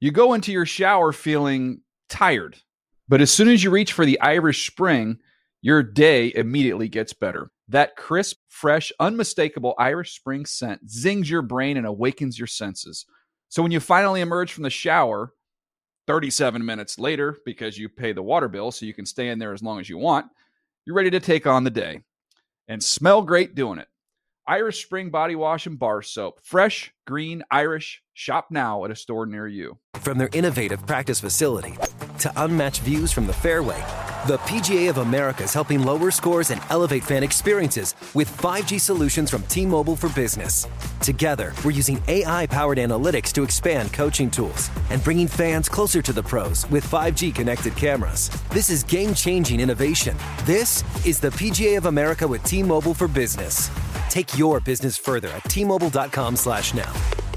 You go into your shower feeling tired, but as soon as you reach for the Irish Spring, your day immediately gets better. That crisp, fresh, unmistakable Irish Spring scent zings your brain and awakens your senses. So when you finally emerge from the shower 37 minutes later, because you pay the water bill so you can stay in there as long as you want, you're ready to take on the day and smell great doing it. Irish Spring Body Wash and Bar Soap. Fresh, green, Irish. Shop now at a store near you. From their innovative practice facility to unmatched views from the fairway, the PGA of America is helping lower scores and elevate fan experiences with 5G solutions from T-Mobile for Business. Together, we're using AI-powered analytics to expand coaching tools and bringing fans closer to the pros with 5G connected cameras. This is game-changing innovation. This is the PGA of America with T-Mobile for Business. Take your business further at T-Mobile.com/now.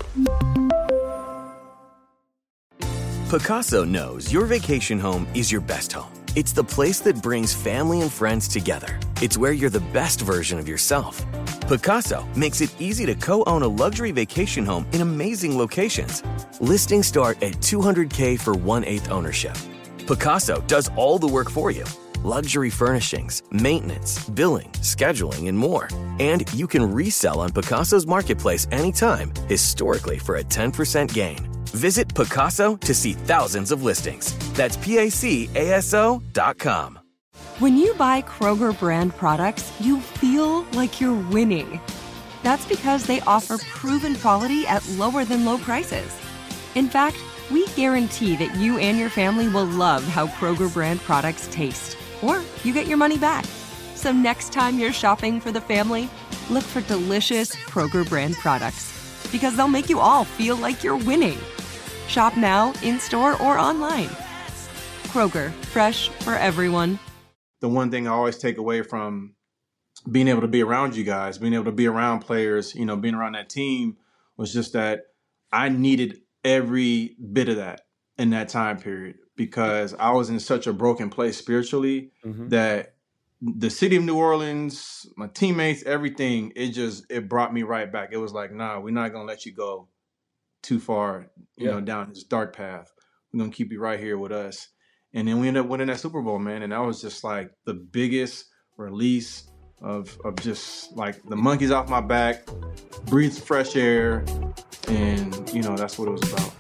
Pacaso knows your vacation home is your best home. It's the place that brings family and friends together. It's where you're the best version of yourself. Pacaso makes it easy to co-own a luxury vacation home in amazing locations. Listings start at $200K for 1/8 ownership. Pacaso does all the work for you. Luxury furnishings, maintenance, billing, scheduling, and more. And you can resell on Pacaso's marketplace anytime, historically for a 10% gain. Visit Pacaso to see thousands of listings. That's PACASO.com. When you buy Kroger brand products, you feel like you're winning. That's because they offer proven quality at lower than low prices. In fact, we guarantee that you and your family will love how Kroger brand products taste, or you get your money back. So next time you're shopping for the family, look for delicious Kroger brand products, because they'll make you all feel like you're winning. Shop now, in-store, or online. Kroger, fresh for everyone. The one thing I always take away from being able to be around you guys, being able to be around players, being around that team, was just that I needed every bit of that in that time period, because I was in such a broken place spiritually that the city of New Orleans, my teammates, everything, it brought me right back. It was like, nah, we're not going to let you go too far, down this dark path. We're going to keep you right here with us. And then we ended up winning that Super Bowl, man. And that was just like the biggest release of just like the monkeys off my back, breathe fresh air. And, that's what it was about.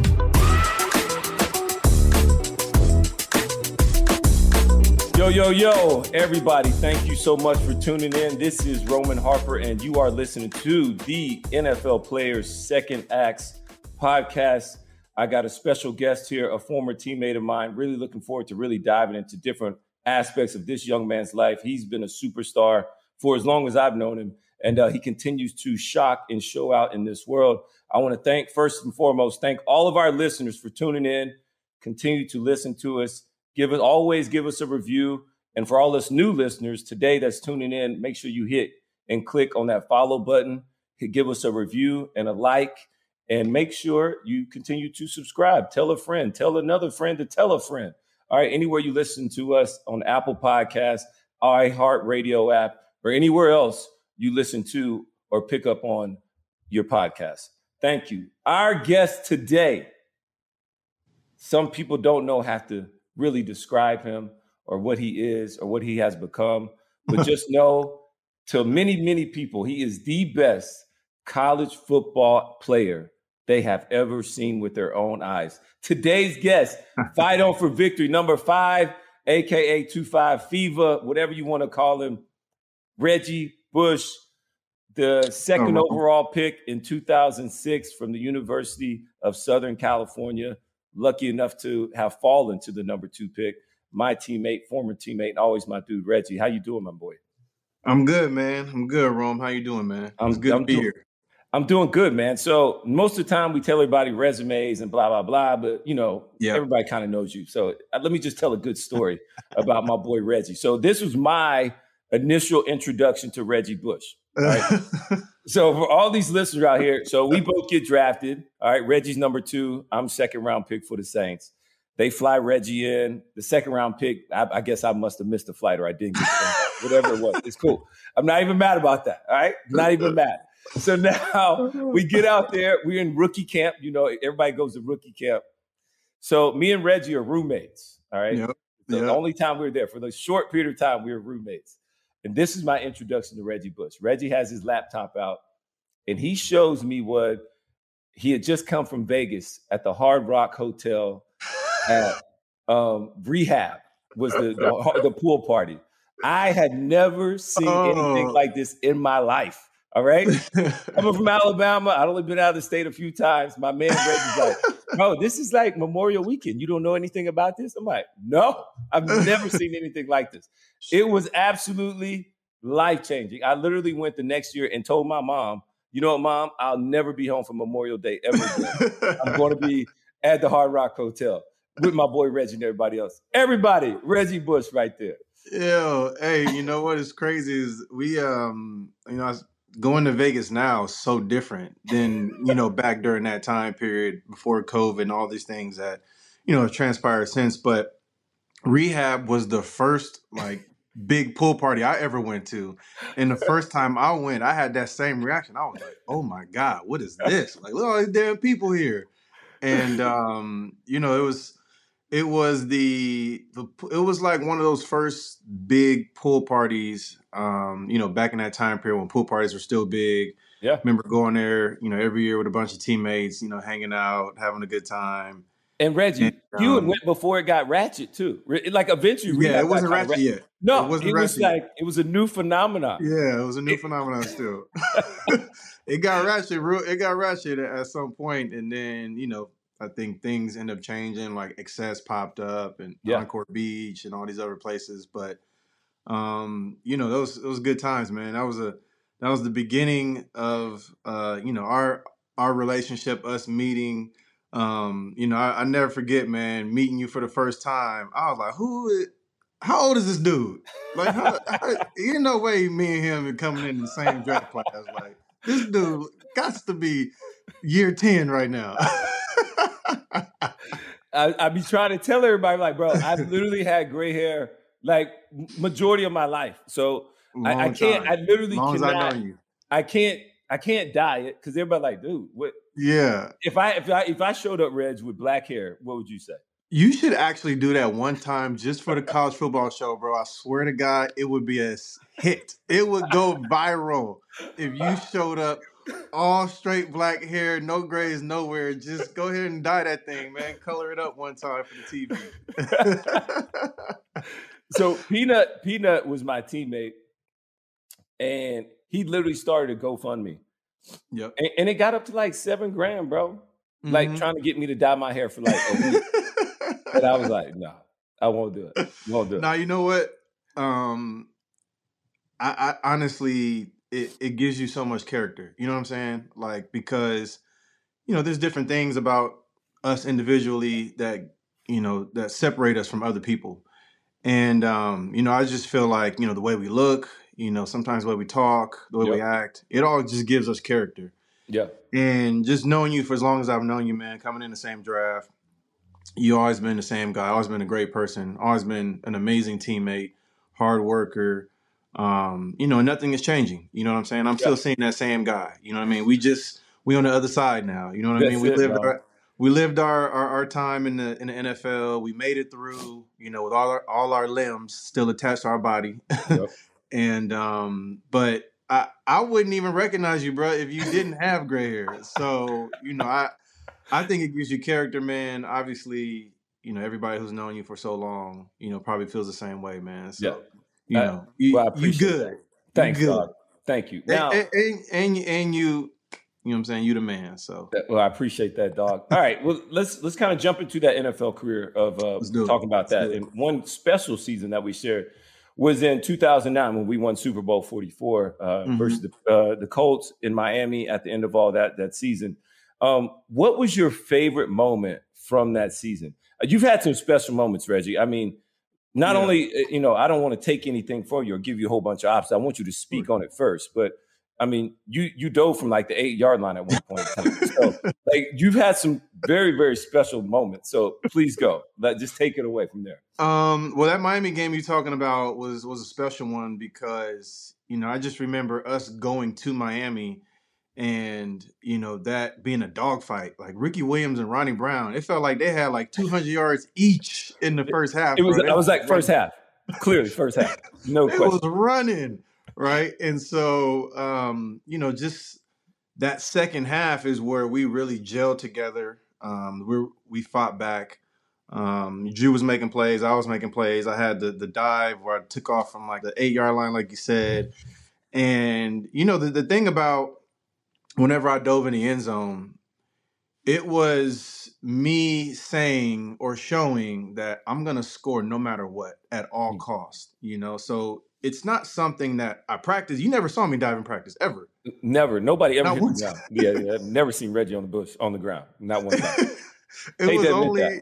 Yo, everybody, thank you so much for tuning in. This is Roman Harper, and you are listening to the NFL Players Second Acts podcast. I got a special guest here, a former teammate of mine. Really looking forward to really diving into different aspects of this young man's life. He's been a superstar for as long as I've known him, and he continues to shock and show out in this world. I want to first and foremost, thank all of our listeners for tuning in. Continue to listen to us. Always give us a review. And for all us new listeners today that's tuning in, make sure you hit and click on that follow button. Give us a review and a like, and make sure you continue to subscribe. Tell a friend, tell another friend to tell a friend. All right, anywhere you listen to us on Apple Podcasts, iHeartRadio app, or anywhere else you listen to or pick up on your podcast. Thank you. Our guest today, some people don't know how to really describe him or what he is or what he has become, but just know, to many, many people, he is the best college football player they have ever seen with their own eyes. Today's guest, Fight On for Victory, number 5, a.k.a. 25 Fever, whatever you want to call him, Reggie Bush, the second overall pick in 2006 from the University of Southern California. Lucky enough to have fallen to the number 2 pick. My teammate, former teammate, and always my dude, Reggie. How you doing, my boy? I'm good, man. I'm good, Rome. How you doing, man? It's good to be here. I'm doing good, man. So most of the time we tell everybody resumes and blah, blah, blah, but, everybody kind of knows you. So let me just tell a good story about my boy, Reggie. So this was my initial introduction to Reggie Bush. Right? So for all these listeners out here, so we both get drafted. All right, Reggie's number 2. I'm second round pick for the Saints. They fly Reggie in. The second round pick, I guess I must have missed the flight, or I didn't get the whatever it was. It's cool. I'm not even mad about that. All right, not even mad. So now we get out there. We're in rookie camp. Everybody goes to rookie camp. So me and Reggie are roommates. All right. Yep. So Yep. the only time we were there, for the short period of time, we were roommates. And this is my introduction to Reggie Bush. Reggie has his laptop out, and he shows me what he had just come from Vegas at the Hard Rock Hotel at Rehab was the pool party. I had never seen anything like this in my life. All right. Coming from Alabama, I'd only been out of the state a few times. My man Reggie's like, bro, this is like Memorial Weekend. You don't know anything about this? I'm like, no, I've never seen anything like this. It was absolutely life-changing. I literally went the next year and told my mom, you know what, Mom, I'll never be home for Memorial Day ever again. I'm going to be at the Hard Rock Hotel with my boy Reggie and everybody else. Everybody, Reggie Bush right there. Yeah. Hey, you know what is crazy is we, going to Vegas now is so different than, back during that time period before COVID and all these things that, have transpired since. But Rehab was the first big pool party I ever went to. And the first time I went, I had that same reaction. I was like, oh my God, what is this? Like, look at all these damn people here. And, it was like one of those first big pool parties, back in that time period when pool parties were still big. Yeah. Remember going there, every year with a bunch of teammates, hanging out, having a good time. And Reggie, you had went before it got ratchet too. Like eventually, it wasn't ratchet yet. No, it was a new phenomenon. Yeah, it was a new phenomenon still. It got ratchet. It got ratchet at some point, and then I think things end up changing. Like Excess popped up, and Encore Beach, and all these other places. But those good times, man. That was the beginning of our relationship, us meeting. I never forget, man, meeting you for the first time. I was like, how old is this dude? Like, ain't no way me and him are coming in the same draft class. Like, this dude got to be year 10 right now. I be trying to tell everybody, like, bro, I've literally had gray hair like majority of my life. So I can't, I literally cannot, I can't dye it because everybody like, dude, what? Yeah. If I showed up, Reg, with black hair, what would you say? You should actually do that one time just for the college football show, bro. I swear to God, it would be a hit. It would go viral if you showed up all straight black hair, no grays nowhere. Just go ahead and dye that thing, man. Color it up one time for the TV. So Peanut was my teammate, and he literally started a GoFundMe. Yep. And it got up to like $7,000, bro. Like trying to get me to dye my hair for like a week. And I was like, no, I won't do it. Won't do it. Now, you know what? I honestly, it gives you so much character. You know what I'm saying? Like, because, there's different things about us individually that, that separate us from other people. And, I just feel like, the way we look, sometimes the way we talk, the way we act, it all just gives us character. Yeah. And just knowing you for as long as I've known you, man, coming in the same draft, you always been the same guy, always been a great person, always been an amazing teammate, hard worker. Nothing is changing. You know what I'm saying? I'm still seeing that same guy. You know what I mean? We on the other side now. You know what I mean? We lived our time in the NFL. We made it through, with all our limbs still attached to our body. Yep. And but I wouldn't even recognize you, bro, if you didn't have gray hair. So, I think it gives you character, man. Obviously, everybody who's known you for so long, probably feels the same way, man. So, you good. That. Thanks, you good. Dog. Thank you. Now, and you know what I'm saying? You the man. So, well, I appreciate that, dog. All right. Well, let's kind of jump into that NFL career of talking about that. And one special season that we shared was in 2009 when we won Super Bowl 44 versus the Colts in Miami at the end of all that season. What was your favorite moment from that season? You've had some special moments, Reggie. I mean, not only, I don't want to take anything from you or give you a whole bunch of options. I want you to speak on it first. But, I mean, you dove from like the 8-yard line at one point in time. So, like, you've had some very, very special moments. So please go. Just take it away from there. Well, that Miami game you're talking about was a special one because, I just remember us going to Miami And, that being a dogfight, like Ricky Williams and Ronnie Brown, it felt like they had like 200 yards each in the first half. It was, bro. I was like first half. Clearly first half. No It question. was running, right? And so, just that second half is where we really gelled together. We fought back. Drew was making plays. I was making plays. I had the dive where I took off from like the 8-yard line, like you said. And, the thing about whenever I dove in the end zone, it was me saying or showing that I'm going to score no matter what at all costs, So it's not something that I practice. You never saw me dive in practice ever. Never. Nobody ever Not hit the once. ground. Yeah, I've never seen Reggie on the ground. Not one time. It was only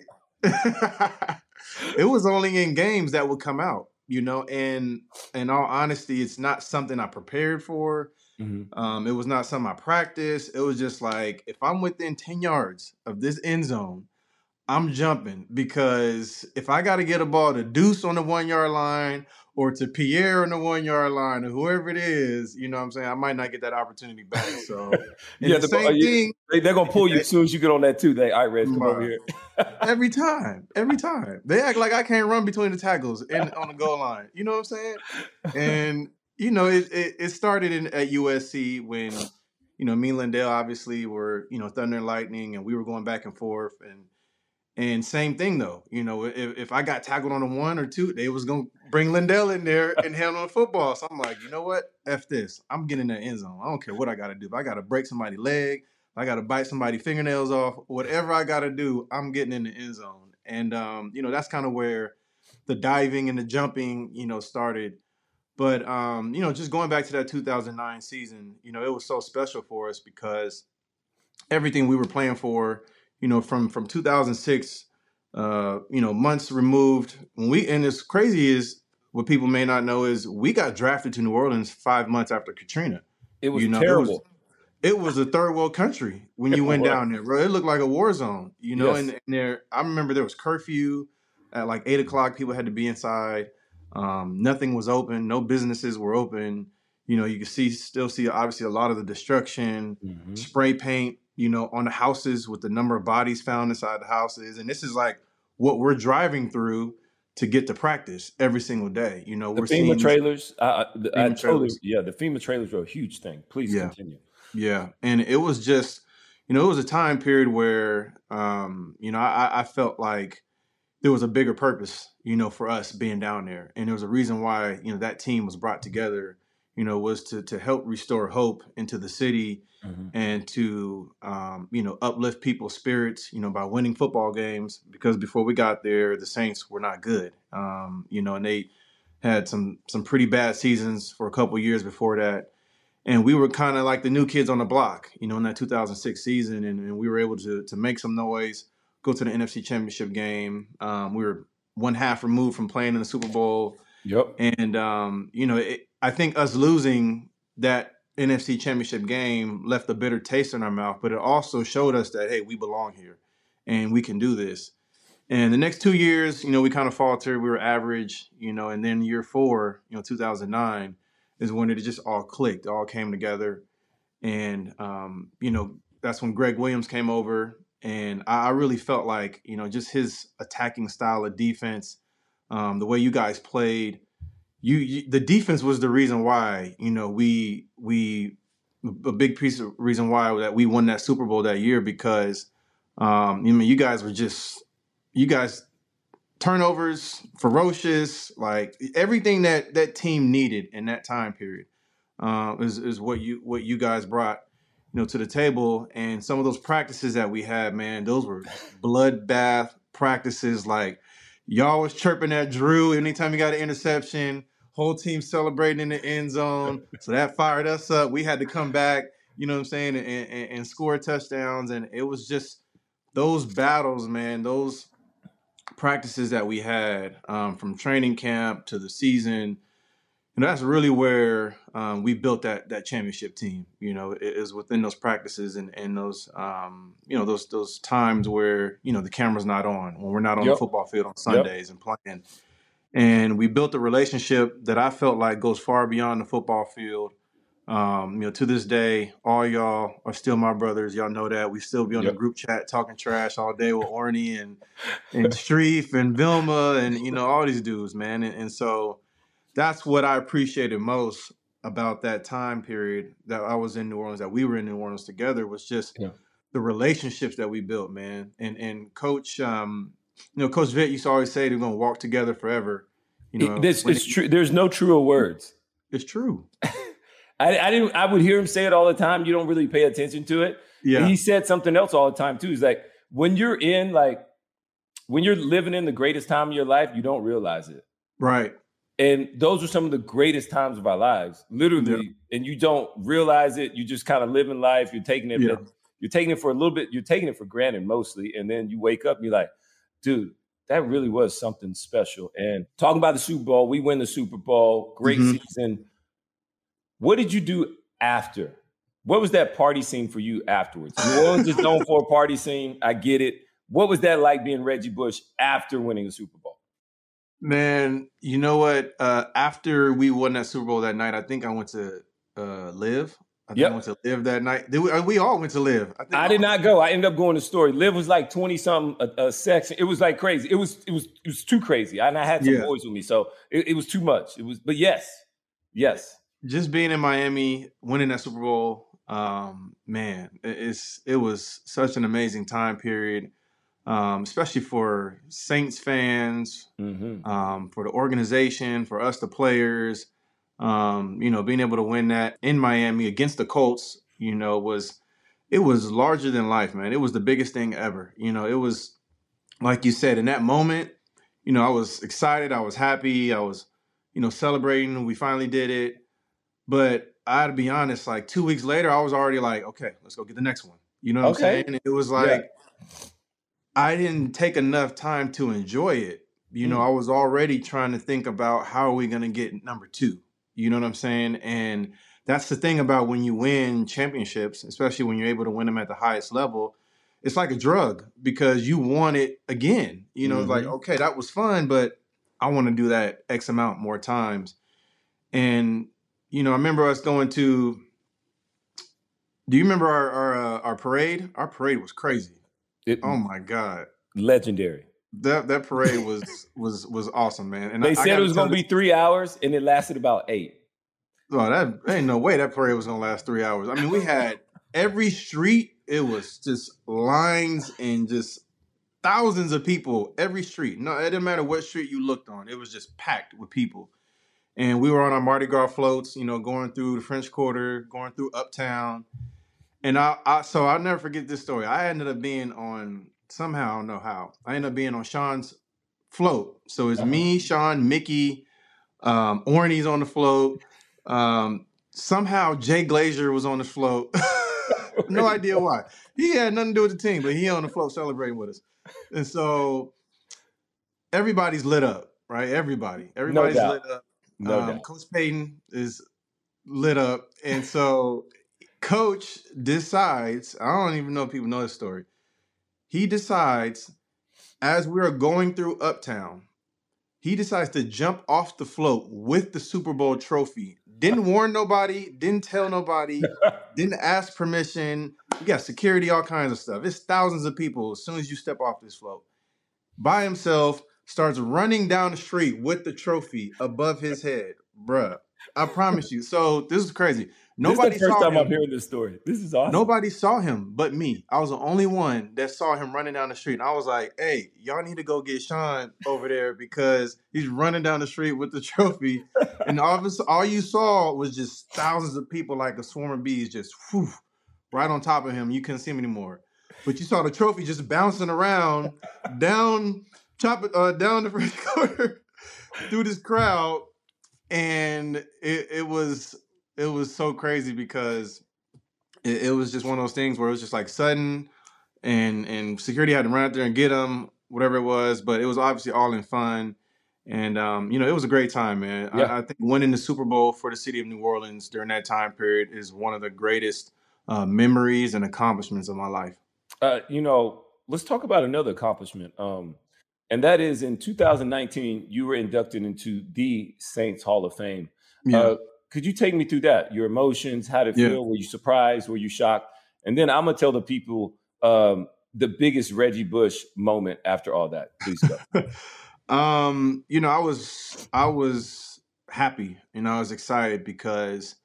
it was only in games that would come out, and in all honesty, it's not something I prepared for. Mm-hmm. It was not something I practiced. It was just like, if I'm within 10 yards of this end zone, I'm jumping, because if I got to get a ball to Deuce on the 1-yard line or to Pierre on the 1-yard line or whoever it is, you know what I'm saying? I might not get that opportunity back. So yeah, the same thing. They're going to pull you as soon as you get on that too. All right, Reg, come over here. Every time. They act like I can't run between the tackles and on the goal line. You know what I'm saying? And, it started at USC when, me and Lindell obviously were, thunder and lightning, and we were going back and forth. And same thing though, if I got tackled on a 1 or 2, they was gonna bring Lindell in there and handle the football. So I'm like, you know what? F this. I'm getting in the end zone. I don't care what I gotta do. If I gotta break somebody's leg, if I gotta bite somebody's fingernails off, whatever I gotta do, I'm getting in the end zone. And that's kind of where the diving and the jumping, started. But just going back to that 2009 season, it was so special for us because everything we were playing for, from 2006, months removed. And it's crazy is, what people may not know is, we got drafted to New Orleans 5 months after Katrina. It was terrible. It was a third world country when you went down there, bro. It looked like a war zone, Yes. And there, I remember there was curfew at like 8 o'clock. People had to be inside. Nothing was open. No businesses were open. You could still see obviously a lot of the destruction, spray paint, on the houses with the number of bodies found inside the houses. And this is like what we're driving through to get to practice every single day. The we're FEMA seeing trailers. FEMA trailers. The FEMA trailers were a huge thing. Please continue. Yeah. And it was just, it was a time period where, I felt like there was a bigger purpose, for us being down there. And there was a reason why, that team was brought together, was to help restore hope into the city, and to, uplift people's spirits, by winning football games. Because before we got there, the Saints were not good, and they had some pretty bad seasons for a couple of years before that. And we were kind of like the new kids on the block, in that 2006 season. And we were able to make some noise, go to the NFC Championship game. We were one half removed from playing in the Super Bowl. Yep. And, I think us losing that NFC Championship game left a bitter taste in our mouth, but it also showed us that, hey, we belong here and we can do this. And the next 2 years, we kind of faltered. We were average, and then year 4, 2009 is when it just all clicked, all came together. And, that's when Greg Williams came over. And I really felt like, just his attacking style of defense, the way you guys played, the defense was the reason why, a big piece of reason why that we won that Super Bowl that year, because, you guys turnovers, ferocious, like everything that team needed in that time period, is what you guys brought, to the table. And some of those practices that we had, man, those were bloodbath practices. Like, y'all was chirping at Drew anytime you got an interception, whole team celebrating in the end zone. So that fired us up. We had to come back, and score touchdowns. And it was just those battles, man, those practices that we had, from training camp to the season. That's really where we built that championship team. It is within those practices and those, those times where, the camera's not on, when we're not on the football field on Sundays and playing. And we built a relationship that I felt like goes far beyond the football field. To this day, all y'all are still my brothers. Y'all know that. We still be on the group chat talking trash all day with Orny and Streef and Vilma and, all these dudes, man. And so that's what I appreciated most about that time period that I was in New Orleans, that we were in New Orleans together, was just the relationships that we built, man. And Coach, Coach Vitt used to always say they're going to walk together forever. It's true. There's no truer words. It's true. I would hear him say it all the time. You don't really pay attention to it. Yeah. And he said something else all the time too. He's like, when you're living in the greatest time of your life, you don't realize it. Right. And those are some of the greatest times of our lives, literally. Yeah. And you don't realize it. You just kind of live in life. You're taking it. Yeah. You're taking it for a little bit. You're taking it for granted mostly. And then you wake up and you're like, dude, that really was something special. And talking about the Super Bowl, we win the Super Bowl. Great season. What did you do after? What was that party scene for you afterwards? New Orleans is known for a party scene. I get it. What was that like being Reggie Bush after winning the Super Bowl? Man, you know what? After we won that Super Bowl that night, I think I went to Live. I went to Live that night. We all went to Live. I did not go. I ended up going to Story. Live was like 20-something a section. It was like crazy. It was too crazy. And I had some boys with me, so it was too much. But yes. Just being in Miami, winning that Super Bowl, man, it was such an amazing time period. Especially for Saints fans, for the organization, for us, the players, being able to win that in Miami against the Colts, it was larger than life, man. It was the biggest thing ever. It was, like you said, in that moment, I was excited. I was happy. I was, celebrating. We finally did it. But I had to be honest, like 2 weeks later, I was already like, okay, let's go get the next one. You know what I'm saying? And it was like, I didn't take enough time to enjoy it. I was already trying to think about how are we going to get number 2? You know what I'm saying? And that's the thing about when you win championships, especially when you're able to win them at the highest level, it's like a drug because you want it again. It's like, okay, that was fun, but I want to do that X amount more times. And, I remember us going to, do you remember our parade? Our parade was crazy. Oh my God. Legendary. That parade was awesome, man. And they said it was going to be 3 hours and it lasted about 8. Oh, that ain't no way that parade was going to last 3 hours. I mean, we had every street. It was just lines and just thousands of people every street. No, it didn't matter what street you looked on. It was just packed with people. And we were on our Mardi Gras floats, going through the French Quarter, going through Uptown. And so I'll never forget this story. I ended up being on, somehow, I don't know how, I ended up being on Sean's float. So it's me, Sean, Mickey, Orny's on the float. Somehow Jay Glazier was on the float. No idea why. He had nothing to do with the team, but he on the float celebrating with us. And so everybody's lit up, right? Everybody's lit up. No doubt. Coach Payton is lit up. And so Coach decides, I don't even know if people know this story. He decides, as we are going through Uptown, he decides to jump off the float with the Super Bowl trophy. Didn't warn nobody, didn't tell nobody, didn't ask permission. You got security, all kinds of stuff. It's thousands of people as soon as you step off this float. By himself, starts running down the street with the trophy above his head. Bruh, I promise you. So this is crazy. Nobody this is the first time I'm hearing this story. This is awesome. Nobody saw him but me. I was the only one that saw him running down the street. And I was like, hey, y'all need to go get Sean over there because he's running down the street with the trophy. And all you saw was just thousands of people like a swarm of bees just right on top of him. You couldn't see him anymore. But you saw the trophy just bouncing around down the French Quarter through this crowd. And it was so crazy because it was just one of those things where it was just like sudden and security had to run out there and get him, whatever it was. But it was obviously all in fun. And, it was a great time, man. Yeah. I think winning the Super Bowl for the city of New Orleans during that time period is one of the greatest memories and accomplishments of my life. Let's talk about another accomplishment. And that is in 2019, you were inducted into the Saints Hall of Fame. Yeah. Could you take me through that? Your emotions, how did it feel? Were you surprised? Were you shocked? And then I'm going to tell the people the biggest Reggie Bush moment after all that. Please go. I was happy. I was excited because,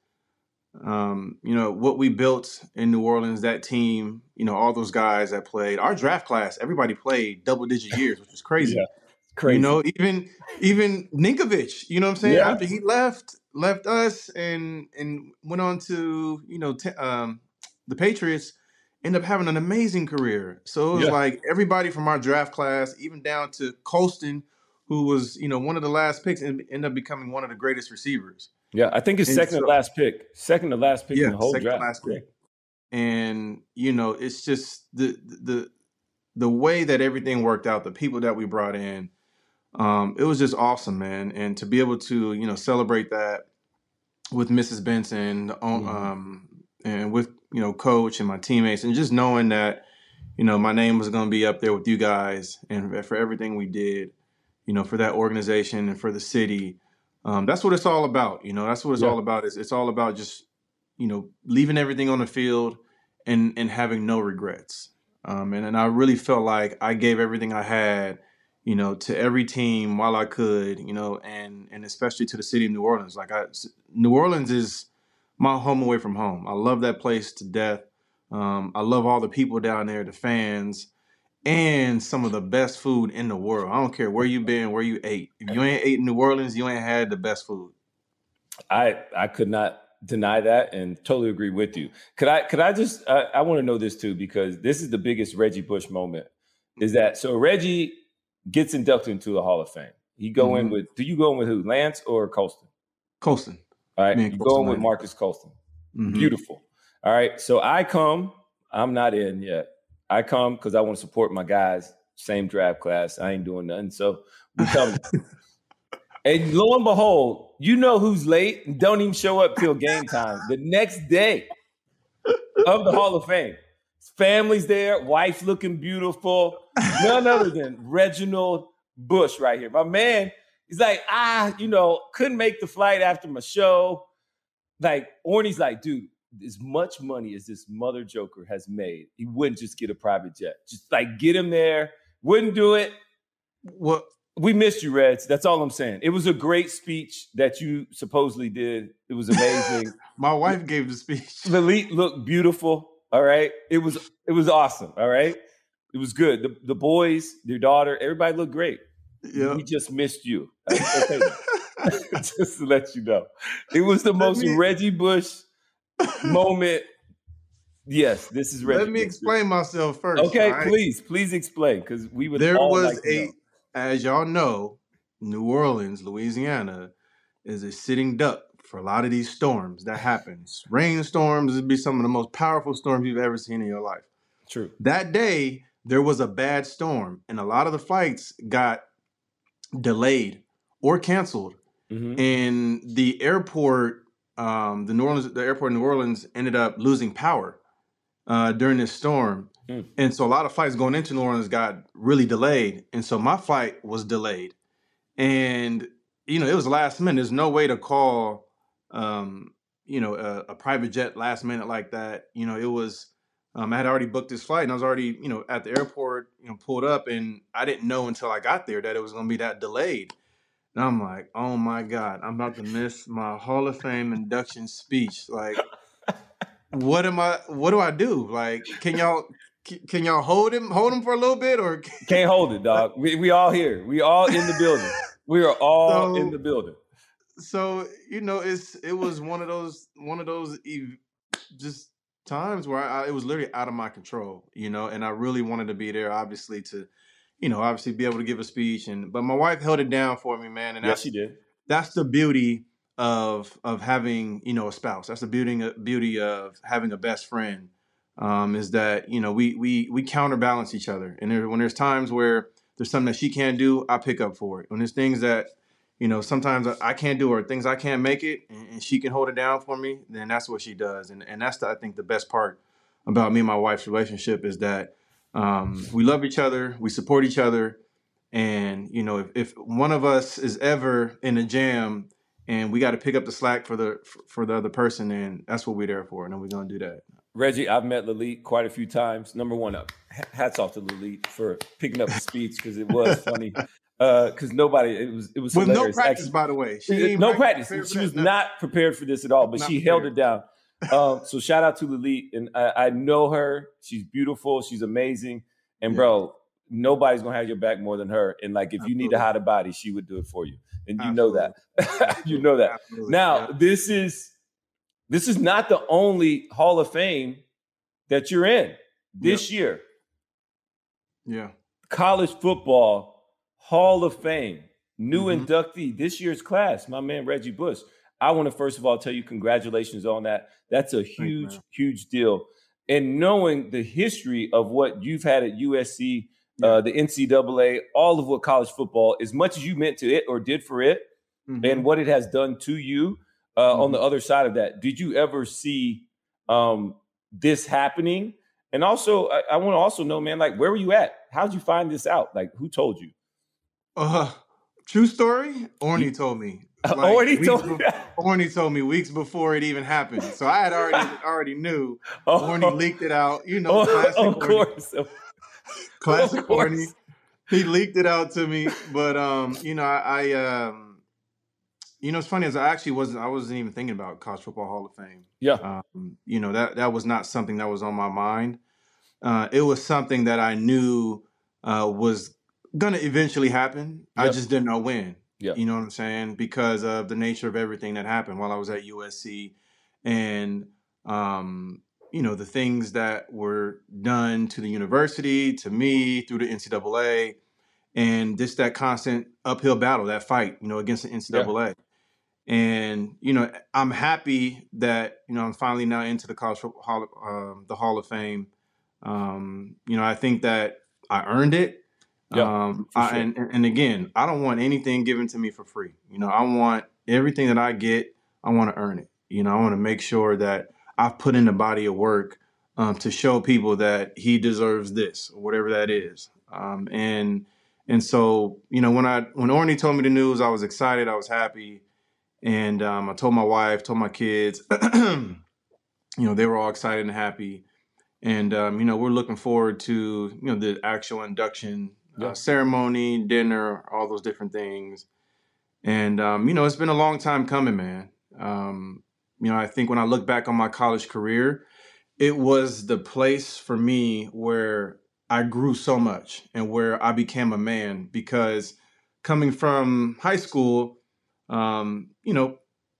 what we built in New Orleans, that team, all those guys that played, our draft class, everybody played double-digit years, which was crazy. Yeah, crazy. Even Ninkovich, you know what I'm saying? Yeah. After he left us and went on to, the Patriots, ended up having an amazing career. So it was like everybody from our draft class, even down to Colston, who was, one of the last picks, and ended up becoming one of the greatest receivers. Yeah, I think it's second to last pick in the whole draft. Last pick. And it's just the way that everything worked out, the people that we brought in, it was just awesome, man. And to be able to celebrate that with Mrs. Benson, and with Coach and my teammates, and just knowing that my name was going to be up there with you guys, and for everything we did, for that organization and for the city. That's what it's all about. That's what it's all about. It's all about just, leaving everything on the field and having no regrets. And I really felt like I gave everything I had, to every team while I could, and especially to the city of New Orleans. New Orleans is my home away from home. I love that place to death. I love all the people down there, the fans, and some of the best food in the world. I don't care where you've been, where you ate. If you ain't ate in New Orleans, you ain't had the best food. I could not deny that and totally agree with you. Could I just I want to know this too, because this is the biggest Reggie Bush moment. Is that so? Reggie gets inducted into the Hall of Fame. He go in with. Do you go in with who? Lance or Colston? Colston. All right, you go in with Marcus Colston. Beautiful. All right, so I come. I'm not in yet. I come because I want to support my guys. Same draft class. I ain't doing nothing. So we come. And lo and behold, who's late and don't even show up till game time. The next day of the Hall of Fame. His family's there. Wife looking beautiful. None other than Reginald Bush right here. My man, he's like, couldn't make the flight after my show. Orny's like, dude, as much money as this mother joker has made, he wouldn't just get a private jet. Just get him there. Wouldn't do it. What? We missed you, Reds. That's all I'm saying. It was a great speech that you supposedly did. It was amazing. My wife gave the speech. Lilith looked beautiful. All right. It was awesome. All right. It was good. The boys, your daughter, everybody looked great. Yeah. We just missed you. Okay. Just to let you know. It was the most Reggie Bush moment. Yes, this is Reggie. Let me explain myself first. Okay, right? please explain, because we would. There all was like to know. As y'all know, New Orleans, Louisiana, is a sitting duck for a lot of these storms that happens. Rainstorms would be some of the most powerful storms you've ever seen in your life. True. That day, there was a bad storm, and a lot of the flights got delayed or canceled. And the airport, the airport in New Orleans ended up losing power during this storm. And so a lot of flights going into New Orleans got really delayed. And so my flight was delayed. And, it was last minute. There's no way to call, a private jet last minute like that. It was, I had already booked this flight, and I was already, at the airport, pulled up, and I didn't know until I got there that it was going to be that delayed. And I'm like, oh my God, I'm about to miss my Hall of Fame induction speech. What do I do? Can y'all hold him for a little bit, or can't hold it, dog? We all here. We all in the building. We are all in the building. So it was one of those just times where it was literally out of my control, and I really wanted to be there, obviously, to obviously be able to give a speech, but my wife held it down for me, man. And yes, she did. That's the beauty of having a spouse. That's the beauty of having a best friend. Is that we counterbalance each other, and when there's times where there's something that she can't do, I pick up for it. When there's things that sometimes I can't do, or things I can't make it, and she can hold it down for me, then that's what she does. And that's I think the best part about me and my wife's relationship is that we love each other, we support each other, and if one of us is ever in a jam and we got to pick up the slack for the other person, and that's what we're there for, and then we're gonna do that. Reggie, I've met Lalit quite a few times. Number one, hats off to Lalit for picking up the speech because it was funny. Because nobody, it was with hilarious. no practice, by the way. No practice. She was not prepared for this at all, but she held it down. So shout out to Lalit, and I know her. She's beautiful. She's amazing, and bro, nobody's gonna have your back more than her. And like, if you need to hide a body, she would do it for you, and you know that. You know that. Absolutely. Now, this is not the only Hall of Fame that you're in this year. Yeah. College Football Hall of Fame, new inductee, this year's class, my man Reggie Bush. I want to first of all tell you congratulations on that. That's a huge deal. And knowing the history of what you've had at USC, the NCAA, all of what college football, as much as you meant to it or did for it, and what it has done to you on the other side of that, did you ever see this happening? And also, I want to also know, man, like, where were you at? How'd you find this out? Like, who told you? True story. Orny told me. Orny told me weeks before it even happened. So I had already knew. Orny leaked it out. You know, classic of course. Classic Orny. He leaked it out to me. But you know, I it's funny as I wasn't even thinking about College Football Hall of Fame. Yeah. You know, that was not something that was on my mind. It was something that I knew was going to eventually happen. Yep. I just didn't know when. Yep. You know what I'm saying? Because of the nature of everything that happened while I was at USC, and you know, the things that were done to the university, to me, through the NCAA, and just that constant uphill battle, that fight, you know, against the NCAA. Yep. And, you know, I'm happy that, you know, I'm finally now into the College Football Hall of Fame. You know, I think that I earned it. Yeah, and again, I don't want anything given to me for free. You know, I want everything that I get, I want to earn it. You know, I want to make sure that I've put in the body of work to show people that he deserves this, or whatever that is. And so, you know, when Orny told me the news, I was excited, I was happy. And I told my wife, told my kids, you know, they were all excited and happy. And, you know, we're looking forward to, you know, the actual induction ceremony, dinner, all those different things. And, you know, it's been a long time coming, man. You know, I think when I look back on my college career, it was the place for me where I grew so much and where I became a man, because coming from high school, you know,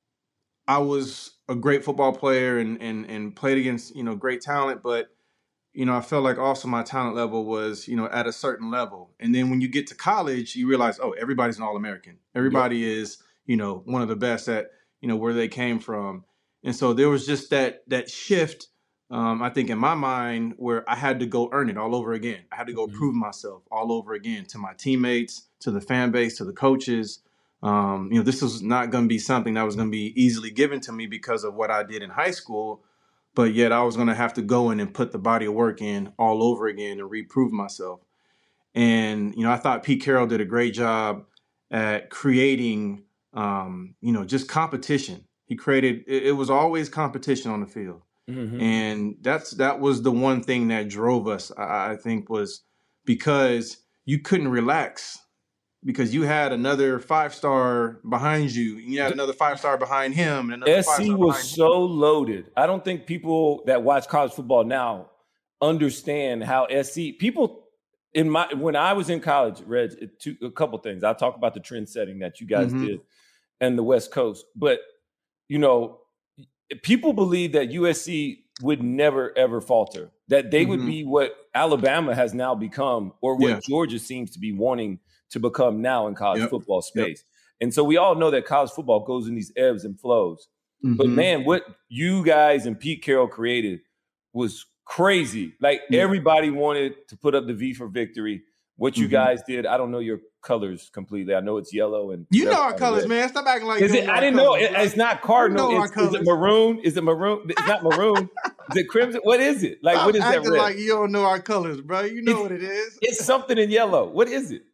I was a great football player and played against, you know, great talent, but, you know, I felt like also my talent level was, you know, at a certain level. And then when you get to college, you realize, oh, everybody's an All-American. Everybody is, you know, one of the best at, you know, where they came from. And so there was just that shift, I think, in my mind, where I had to go earn it all over again. I had to go prove myself all over again to my teammates, to the fan base, to the coaches. You know, this was not going to be something that was going to be easily given to me because of what I did in high school, but yet I was going to have to go in and put the body of work in all over again and reprove myself. And, you know, I thought Pete Carroll did a great job at creating, you know, just competition. He created, it was always competition on the field. And that was the one thing that drove us, I think, was because you couldn't relax. Because you had another 5-star behind you, and you had another 5-star behind him, and another SC was so loaded. I don't think people that watch college football now understand how SC people when I was in college, Reg, a couple things. I'll talk about the trend setting that you guys did and the West Coast, but you know, people believe that USC would never ever falter, that they would be what Alabama has now become, or what Georgia seems to be wanting to become now in college football space. And so we all know that college football goes in these ebbs and flows. But man, what you guys and Pete Carroll created was crazy. Like everybody wanted to put up the V for victory. What you guys did, I don't know your colors completely. I know it's yellow and you know our colors, man. Stop acting like is it? I didn't know. It's not cardinal. Is it maroon? Is it maroon? It's not maroon. Is it crimson? What is it? Like, what is that red? Like you don't know our colors, bro. You know what it is. It's something in yellow. What is it?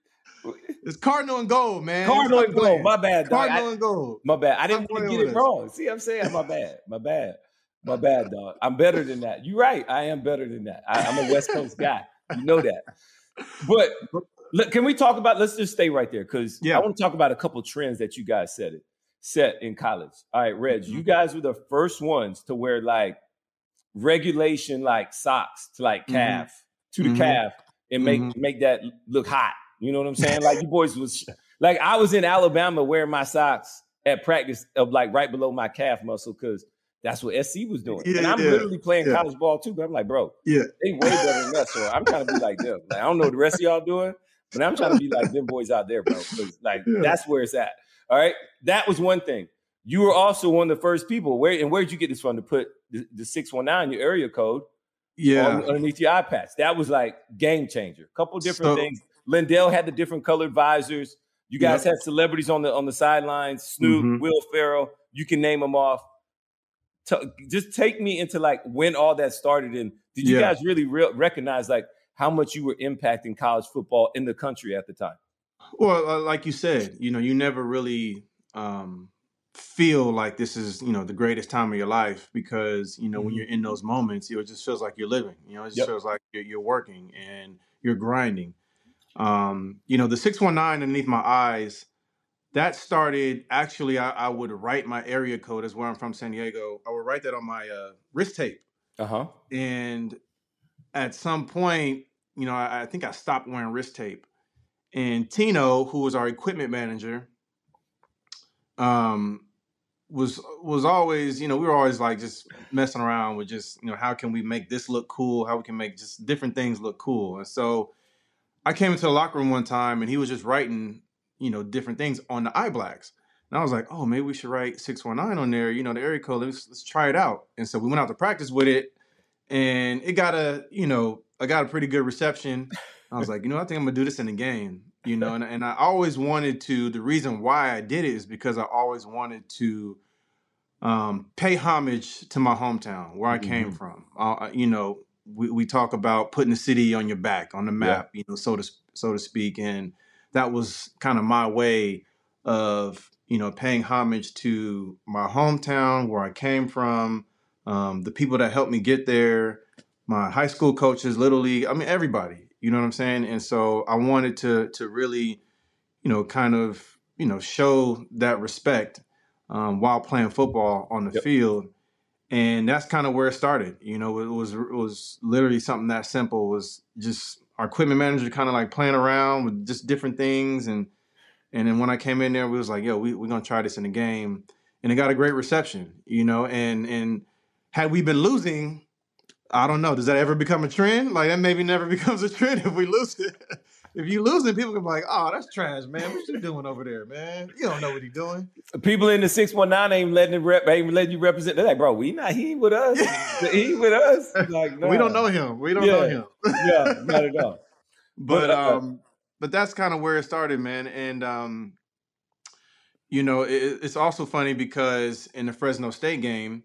It's Cardinal and gold, man. Cardinal Stop and gold. playing. My bad, dog. Cardinal and gold. My bad. I Stop didn't want to playing get with it us. wrong. See what I'm saying? My bad, dog. I'm better than that. You're right. I am better than that. I'm a West Coast guy. You know that. But look, can we talk about, let's just stay right there, because I want to talk about a couple trends that you guys set in college. All right, Reg, you guys were the first ones to wear like regulation like socks to like calf, to the calf, and make that look hot. You know what I'm saying? Like you boys was like, I was in Alabama wearing my socks at practice of like right below my calf muscle because that's what SC was doing. And I'm literally playing college ball too, but I'm like, bro, they way better than us. So I'm trying to be like them. Like, I don't know what the rest of y'all doing, but I'm trying to be like them boys out there, bro. Like that's where it's at. All right. That was one thing. You were also one of the first people. Where'd you get this from to put the 619, your area code, underneath your eye patch? That was like game changer. A couple different things. Lindell had the different colored visors. You guys had celebrities on the sidelines. Snoop, Will Ferrell. You can name them off. Just take me into like when all that started, and did you guys really recognize like how much you were impacting college football in the country at the time? Well, like you said, you never really feel like this is, the greatest time of your life because, when you're in those moments, it just feels like you're living. It just feels like you're working and you're grinding. The 619 underneath my eyes, that started, actually, I would write my area code, as where I'm from, San Diego. I would write that on my wrist tape. And at some point, I think I stopped wearing wrist tape. And Tino, who was our equipment manager, was always, we were always like just messing around with just, how can we make this look cool? How we can make just different things look cool. And so I came into the locker room one time and he was just writing, different things on the eye blacks. And I was like, oh, maybe we should write 619 on there, the area code. Let's try it out. And so we went out to practice with it and it got I got a pretty good reception. I was like, I think I'm gonna do this in the game, and I always wanted to. The reason why I did it is because I always wanted to pay homage to my hometown, where I came from. We talk about putting the city on your back, on the map, so to speak, and that was kind of my way of paying homage to my hometown, where I came from, the people that helped me get there, my high school coaches, Little League, everybody. You know what I'm saying? And so I wanted to really, kind of, show that respect while playing football on the field. And that's kind of where it started. It was literally something that simple. It was just our equipment manager kind of like playing around with just different things. And then when I came in there, we was like, yo, we're going to try this in the game. And it got a great reception, and had we been losing, I don't know. Does that ever become a trend? Like that maybe never becomes a trend if we lose it. If you lose it, people can be like, "Oh, that's trash, man. What you doing over there, man? You don't know what he's doing." People in the 619 ain't letting you represent. They're like, "Bro, he ain't with us. He with us." Like, no. We don't know him. We don't know him. Yeah, not at all. But that's kind of where it started, man. And it's also funny because in the Fresno State game,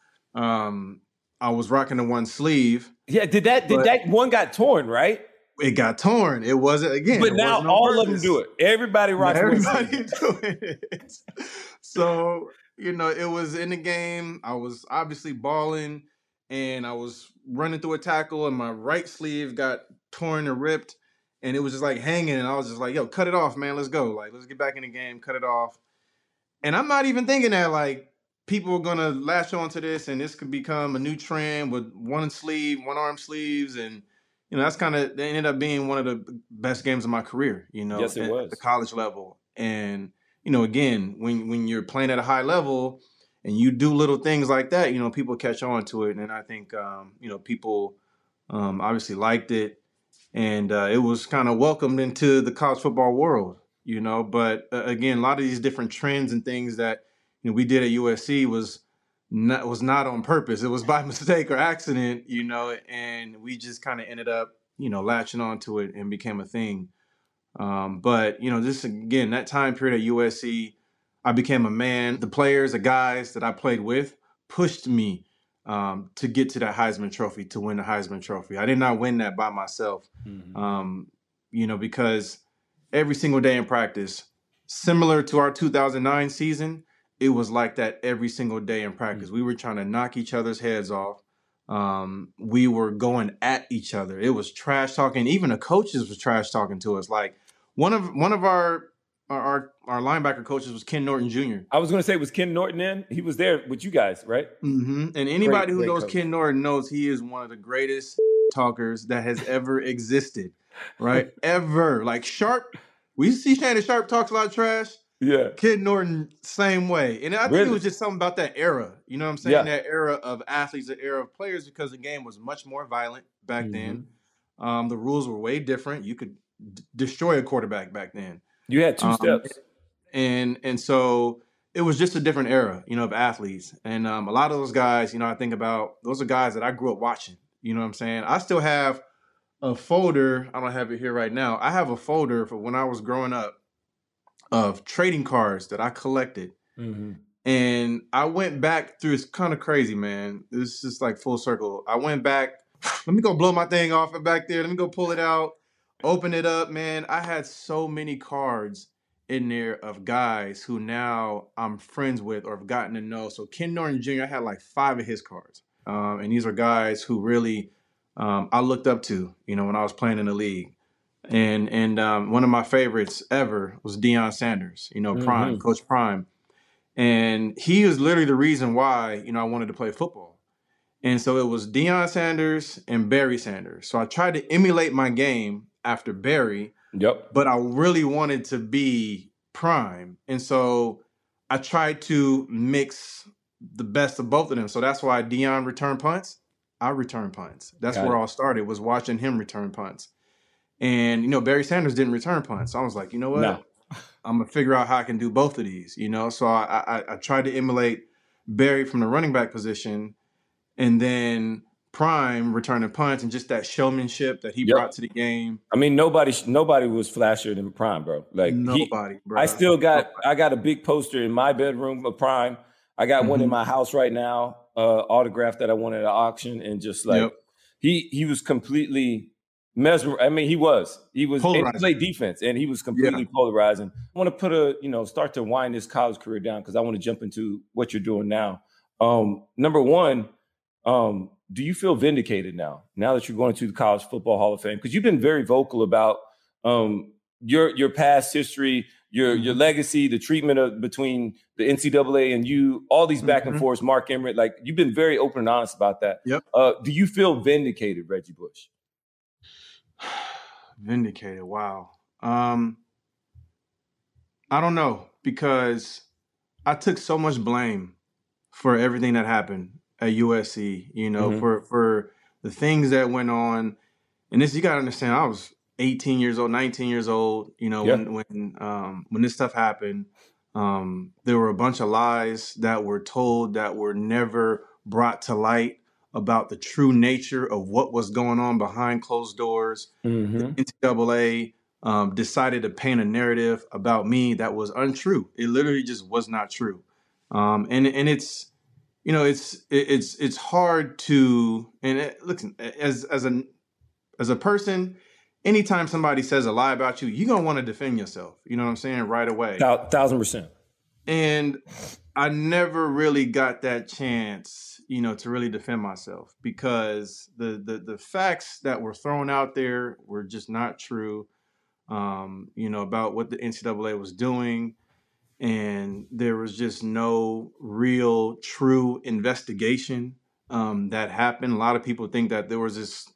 I was rocking the one sleeve. Yeah, did that one got torn, right? It got torn. It wasn't, again. But now all of them do it. Everybody rocks one sleeve. Everybody doing it. So, it was in the game. I was obviously balling and I was running through a tackle and my right sleeve got torn and ripped and it was just like hanging. And I was just like, yo, cut it off, man. Let's go. Like, let's get back in the game. Cut it off. And I'm not even thinking that, like, people are going to latch on to this and this could become a new trend with one arm sleeves. And, that's they ended up being one of the best games of my career, Yes, it was. At the college level. And, again, when you're playing at a high level and you do little things like that, people catch on to it. And I think, people obviously liked it. And it was kind of welcomed into the college football world, But again, a lot of these different trends and things that, we did at USC was not on purpose. It was by mistake or accident, and we just kind of ended up, latching onto it and became a thing. But, this again, that time period at USC, I became a man. The players, the guys that I played with pushed me to get to that Heisman Trophy, to win the Heisman Trophy. I did not win that by myself, because every single day in practice. Similar to our 2009 season, it was like that every single day in practice. We were trying to knock each other's heads off. We were going at each other. It was trash talking. Even the coaches was trash talking to us. Like one of our linebacker coaches was Ken Norton Jr. I was going to say, was Ken Norton in? He was there with you guys, right? Mm-hmm. And anybody who knows coach. Ken Norton knows he is one of the greatest talkers that has ever existed, right? Ever. Like Sharp, we see Shannon Sharp talks a lot of trash. Yeah. Ken Norton, same way. And I think it was just something about that era. You know what I'm saying? Yeah. That era of athletes, the era of players, because the game was much more violent back then. The rules were way different. You could destroy a quarterback back then. You had two steps. And so it was just a different era, of athletes. And a lot of those guys, I think about, those are guys that I grew up watching. You know what I'm saying? I still have a folder. I don't have it here right now. I have a folder for when I was growing up of trading cards that I collected. And I went back through, it's kind of crazy, man. It's just like full circle. I went back. Let me go blow my thing off back there. Let me go pull it out, open it up, man. I had so many cards in there of guys who now I'm friends with or have gotten to know. So Ken Norton Jr., I had like 5 of his cards. And these are guys who really I looked up to, when I was playing in the league. And one of my favorites ever was Deion Sanders, Prime, Coach Prime. And he was literally the reason why, I wanted to play football. And so it was Deion Sanders and Barry Sanders. So I tried to emulate my game after Barry. Yep. But I really wanted to be Prime. And so I tried to mix the best of both of them. So that's why Deion returned punts. I returned punts. That's where it all started, was watching him return punts. And, Barry Sanders didn't return punts. So I was like, you know what? No. I'm going to figure out how I can do both of these, So I tried to emulate Barry from the running back position, and then Prime returning punts, and just that showmanship that he brought to the game. I mean, nobody was flashier than Prime, bro. Like nobody, bro. I got a big poster in my bedroom of Prime. I got one in my house right now, autographed that I won at an auction, and just like he was completely mesmerized. I mean, he was and he played defense, and he was completely polarizing. I want to put start to wind this college career down, because I want to jump into what you're doing now. Number one, do you feel vindicated now that you're going to the College Football Hall of Fame? Because you've been very vocal about your past history, your legacy, the treatment between the NCAA and you, all these back and forths, Mark Emmert. Like, you've been very open and honest about that. Yep. Do you feel vindicated, Reggie Bush? Vindicated. Wow. I don't know, because I took so much blame for everything that happened at USC, for the things that went on. And this, you got to understand, I was 18 years old, 19 years old, when this stuff happened. There were a bunch of lies that were told that were never brought to light about the true nature of what was going on behind closed doors. The NCAA decided to paint a narrative about me that was untrue. It literally just was not true. And it's, it's hard to, and listen, as a person, anytime somebody says a lie about you, you're going to want to defend yourself. You know what I'm saying? Right away. 1,000%. And I never really got that chance, to really defend myself, because the facts that were thrown out there were just not true, about what the NCAA was doing. And there was just no real, true investigation that happened. A lot of people think that there was this,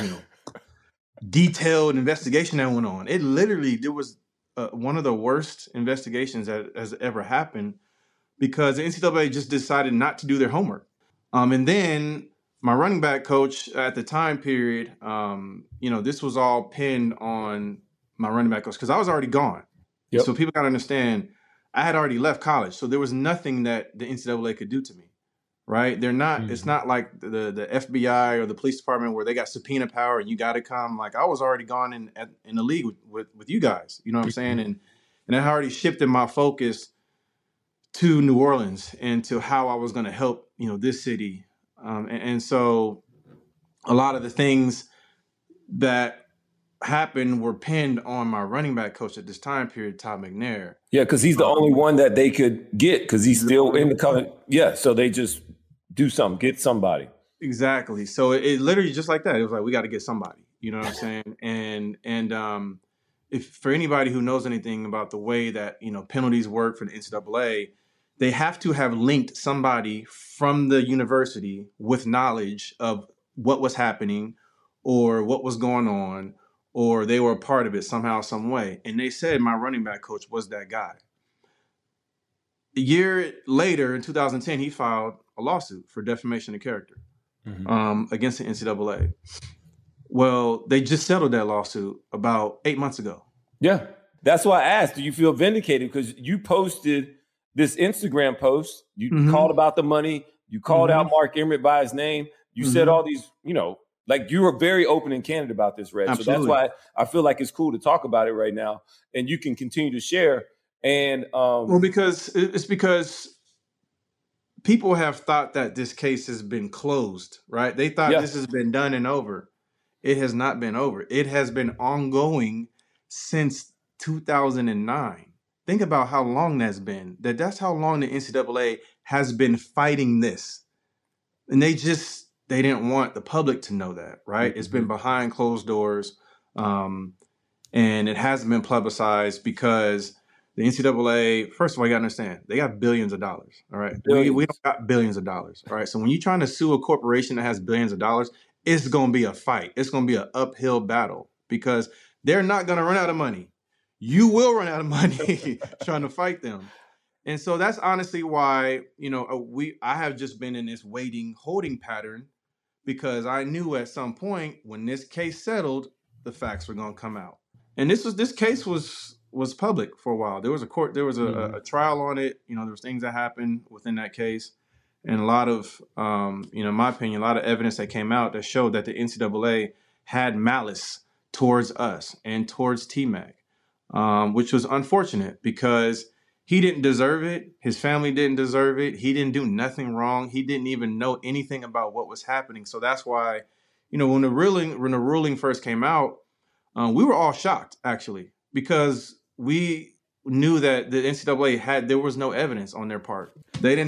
detailed investigation that went on. It literally, there was one of the worst investigations that has ever happened, because the NCAA just decided not to do their homework. And then my running back coach at the time period, this was all pinned on my running back coach, because I was already gone. Yep. So people got to understand, I had already left college. So there was nothing that the NCAA could do to me, right? They're not, it's not like the FBI or the police department where they got subpoena power and you got to come. Like, I was already gone in the league with you guys, you know what I'm saying? And I had already shifted my focus to New Orleans and to how I was going to help, this city. And so a lot of the things that happened were pinned on my running back coach at this time period, Todd McNair. Yeah, because he's the only one that they could get because he's still in the covenant. Yeah, so they just do something, get somebody. Exactly. So it literally just like that. It was like, we got to get somebody. You know what I'm saying? And if for anybody who knows anything about the way that, penalties work for the NCAA, they have to have linked somebody from the university with knowledge of what was happening or what was going on, or they were a part of it somehow, some way. And they said my running back coach was that guy. A year later, in 2010, he filed a lawsuit for defamation of character against the NCAA. Well, they just settled that lawsuit about 8 months ago. Yeah, that's why I asked, do you feel vindicated? Because you posted this Instagram post. You called about the money. You called out Mark Emmert by his name. You said all these, like you were very open and candid about this, Reg. Absolutely. So that's why I feel like it's cool to talk about it right now. And you can continue to share. And because people have thought that this case has been closed, right? They thought this has been done and over. It has not been over. It has been ongoing since 2009. Think about how long that's been. That's how long the NCAA has been fighting this. And they didn't want the public to know that, right? It's been behind closed doors. And it hasn't been publicized because the NCAA, first of all, you got to understand, they got billions of dollars, all right? We don't got billions of dollars, all right? So when you're trying to sue a corporation that has billions of dollars, it's going to be a fight. It's going to be an uphill battle because they're not going to run out of money. You will run out of money trying to fight them. And so that's honestly why, I have just been in this holding pattern because I knew at some point when this case settled, the facts were going to come out. And this case was public for a while. There was a court, there was a trial on it. There was things that happened within that case. And a lot of, in my opinion, a lot of evidence that came out that showed that the NCAA had malice towards us and towards T-Mac, which was unfortunate because he didn't deserve it. His family didn't deserve it. He didn't do nothing wrong. He didn't even know anything about what was happening. So that's why, when the ruling first came out, we were all shocked, actually, because we knew that the NCAA there was no evidence on their part. They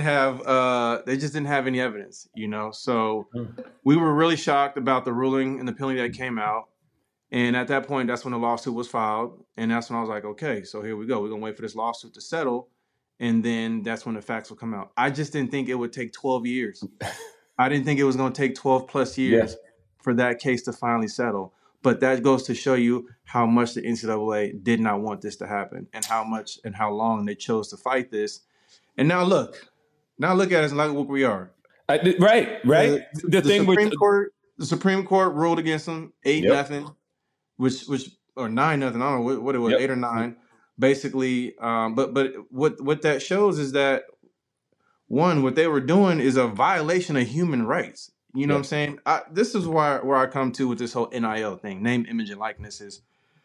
just didn't have any evidence, So we were really shocked about the ruling and the penalty that came out. And at that point, that's when the lawsuit was filed. And that's when I was like, okay, so here we go. We're going to wait for this lawsuit to settle. And then that's when the facts will come out. I just didn't think it would take 12 years. I didn't think it was going to take 12 plus years for that case to finally settle. But that goes to show you how much the NCAA did not want this to happen and how much and how long they chose to fight this. And now look at us like what we are. Right. The Supreme Court ruled against them 8-0, which or 9-0. I don't know what it was, 8 or 9, basically. But what that shows is that one, what they were doing is a violation of human rights. You know what I'm saying? This is where I come to with this whole NIL thing, name, image, and likenesses.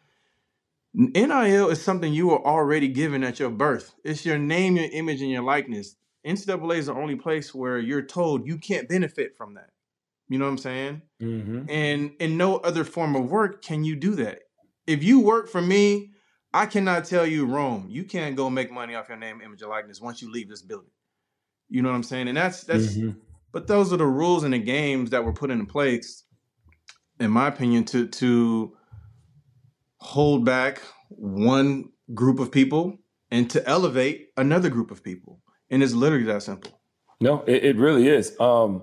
NIL is something you were already given at your birth. It's your name, your image, and your likeness. NCAA is the only place where you're told you can't benefit from that. You know what I'm saying? Mm-hmm. And in no other form of work can you do that. If you work for me, I cannot tell you, Rome, you can't go make money off your name, image, and likeness once you leave this building. You know what I'm saying? And that's But those are the rules and the games that were put into place, in my opinion, to hold back one group of people and to elevate another group of people. And it's literally that simple. No, it really is. One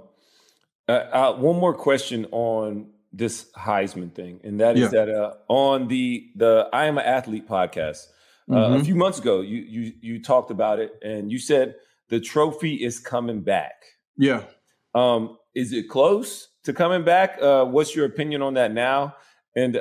more question on this Heisman thing, and that is that on the I Am an Athlete podcast a few months ago, you talked about it, and you said the trophy is coming back. Yeah. Is it close to coming back? What's your opinion on that now? And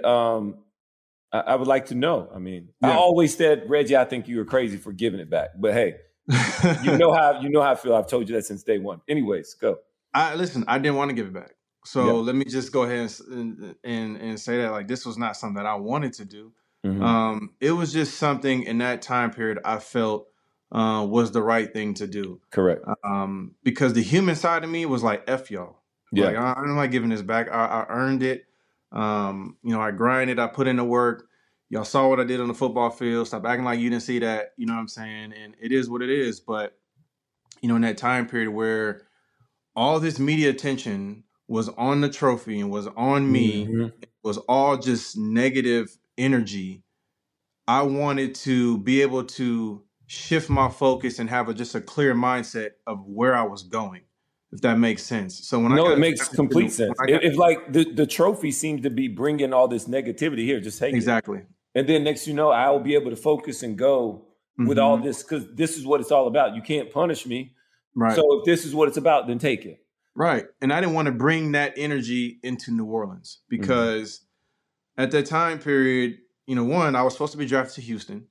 I would like to know. I mean, I always said, Reggie, I think you were crazy for giving it back. But hey, you know how I feel. I've told you that since day one. Anyways, go. Listen, I didn't want to give it back. So let me just go ahead and say that this was not something that I wanted to do. Mm-hmm. It was just something in that time period I felt was the right thing to do. Correct. Because the human side of me was like, F y'all. Yeah. I'm not giving this back. I earned it. I grinded, I put in the work. Y'all saw what I did on the football field. Stop acting like you didn't see that. You know what I'm saying? And it is what it is. But, in that time period where all this media attention was on the trophy and was on me, it was all just negative energy. I wanted to be able to shift my focus and have just a clear mindset of where I was going, if that makes sense. So when it makes complete sense. If like the trophy seems to be bringing all this negativity here, just take exactly. it. And then next, I will be able to focus and go with all this, because this is what it's all about. You can't punish me. Right. So if this is what it's about, then take it. Right. And I didn't want to bring that energy into New Orleans because at that time period, one, I was supposed to be drafted to Houston,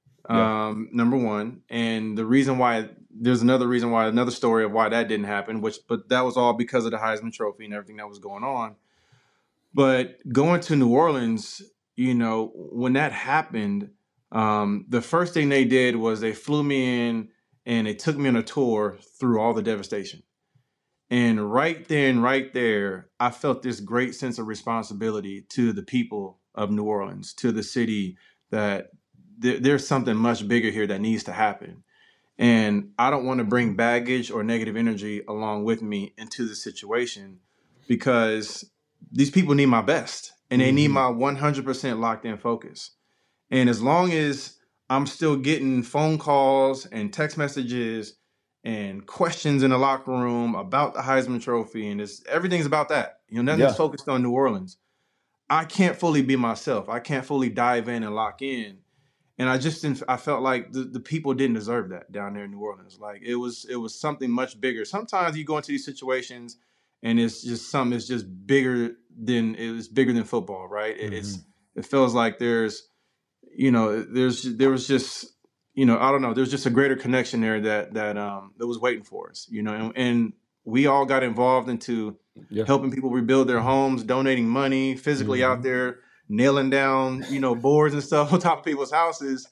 number one. And the reason why, there's another story of why that didn't happen, but that was all because of the Heisman Trophy and everything that was going on. But going to New Orleans, when that happened, the first thing they did was they flew me in and they took me on a tour through all the devastation. And right then, right there, I felt this great sense of responsibility to the people of New Orleans, to the city, that there's something much bigger here that needs to happen. And I don't want to bring baggage or negative energy along with me into the situation, because these people need my best and they need my 100% locked in focus. And as long as I'm still getting phone calls and text messages and questions in the locker room about the Heisman Trophy, and everything's about that, nothing's focused on New Orleans, I can't fully be myself. I can't fully dive in and lock in. And I felt like the people didn't deserve that down there in New Orleans. Like it was something much bigger. Sometimes you go into these situations and it's just something that's just bigger than football, right? It feels like there was just, I don't know, there's just a greater connection there that was waiting for us, and we all got involved into helping people rebuild their homes, donating money, physically out there, nailing down, boards and stuff on top of people's houses.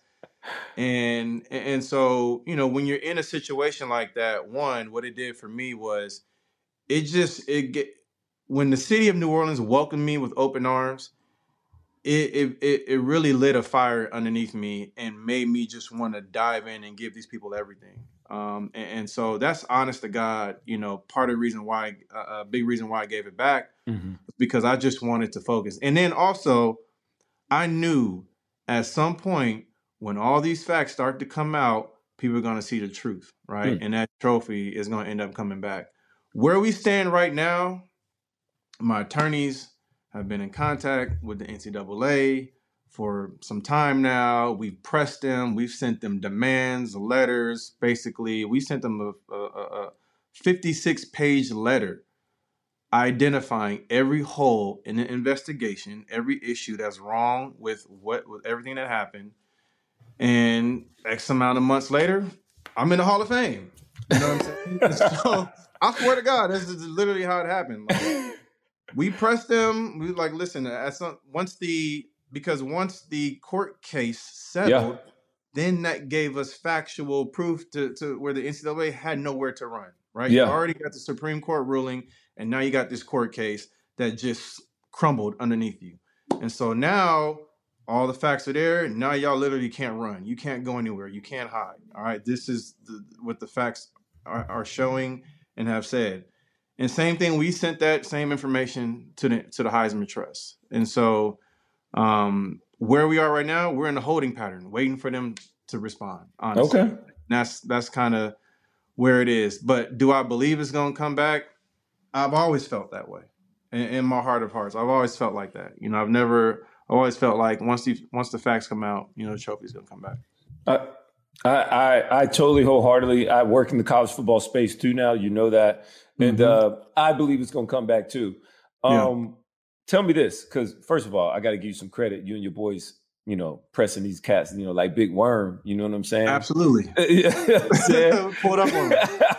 And so, when you're in a situation like that, one, what it did for me was when the city of New Orleans welcomed me with open arms, it really lit a fire underneath me and made me just want to dive in and give these people everything. And so that's honest to God, part of the reason why, a big reason why I gave it back, because I just wanted to focus. And then also I knew at some point when all these facts start to come out, people are going to see the truth, right? And that trophy is going to end up coming back. Where we stand right now, my attorneys have been in contact with the NCAA for some time now. We've pressed them. We've sent them demands, letters. Basically, we sent them a 56-page letter identifying every hole in the investigation, every issue that's wrong with everything that happened. And X amount of months later, I'm in the Hall of Fame. You know what I'm saying? So I swear to God, this is literally how it happened. Like, we pressed them. We were like, listen, once the court case settled, then that gave us factual proof to where the NCAA had nowhere to run, right? You already got the Supreme Court ruling, and now you got this court case that just crumbled underneath you. And so now all the facts are there. Now y'all literally can't run. You can't go anywhere. You can't hide. All right. This is what the facts are showing and have said. And same thing, we sent that same information to the Heisman Trust. And so where we are right now, we're in a holding pattern, waiting for them to respond, honestly. Okay. That's kind of where it is. But do I believe it's going to come back? I've always felt that way. In my heart of hearts, I've always felt like that. I've always felt like once the facts come out, the trophy's going to come back. I totally wholeheartedly, I work in the college football space too now, that. And I believe it's going to come back too. Tell me this, because first of all, I got to give you some credit. You and your boys, pressing these cats, like Big Worm. You know what I'm saying? Absolutely. Pull it up on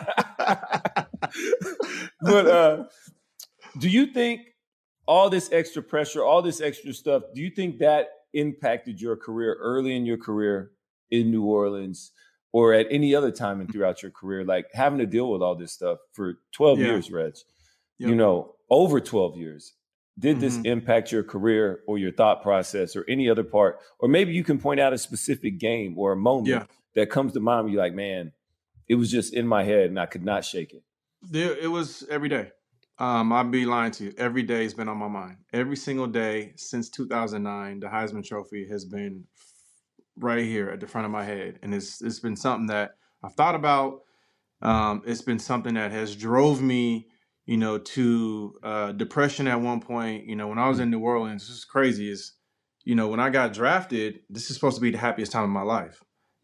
me. But do you think all this extra pressure, all this extra stuff, do you think that impacted your career early in your career in New Orleans or at any other time and throughout your career, like having to deal with all this stuff for 12 years, Reg, over 12 years? did this impact your career or your thought process or any other part? Or maybe you can point out a specific game or a moment that comes to mind where you're like, man, it was just in my head and I could not shake it. It was every day. I'd be lying to you. Every day has been on my mind. Every single day since 2009, the Heisman Trophy has been right here at the front of my head. And it's been something that I've thought about. It's been something that has drove me, to depression at one point. When I was in New Orleans, this is crazy. When I got drafted, this is supposed to be the happiest time of my life.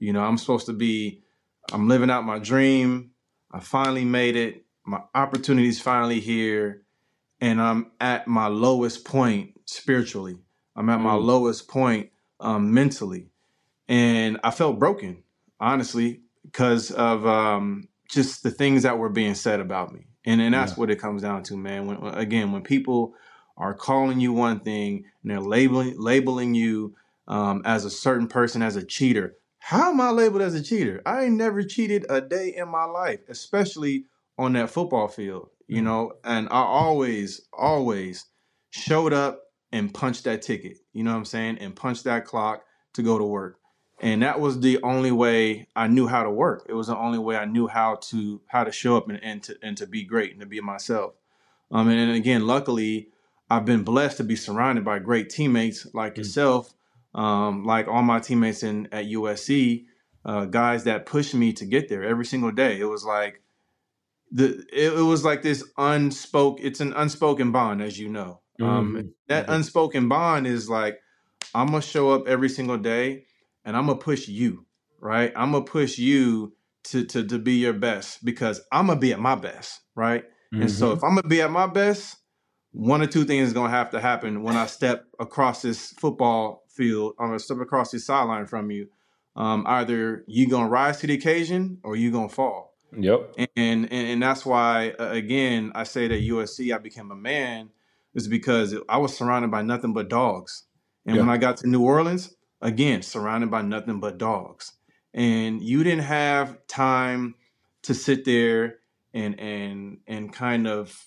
I'm living out my dream. I finally made it. My opportunity's finally here. And I'm at my lowest point spiritually. I'm at my lowest point mentally. And I felt broken, honestly, because of just the things that were being said about me. And that's what it comes down to, man. When people are calling you one thing and they're labeling you as a certain person, as a cheater. How am I labeled as a cheater? I ain't never cheated a day in my life, especially on that football field, and I always showed up and punched that ticket, and punched that clock to go to work. And that was the only way I knew how to work. It was the only way I knew how to show up and to be great and to be myself. And again, luckily, I've been blessed to be surrounded by great teammates like yourself, like all my teammates at USC, guys that pushed me to get there every single day. It was like this it's an unspoken bond, as you know. That unspoken bond is like, I'm going to show up every single day and I'm going to push you, right? I'm going to push you to be your best because I'm going to be at my best, right? And so if I'm going to be at my best, one or two things is going to have to happen when I step across this football field. I'm going to step across this sideline from you. Either you going to rise to the occasion or you going to fall. Yep. And that's why, again, I say that USC, I became a man, is because I was surrounded by nothing but dogs. And when I got to New Orleans, again, surrounded by nothing but dogs. And you didn't have time to sit there and kind of,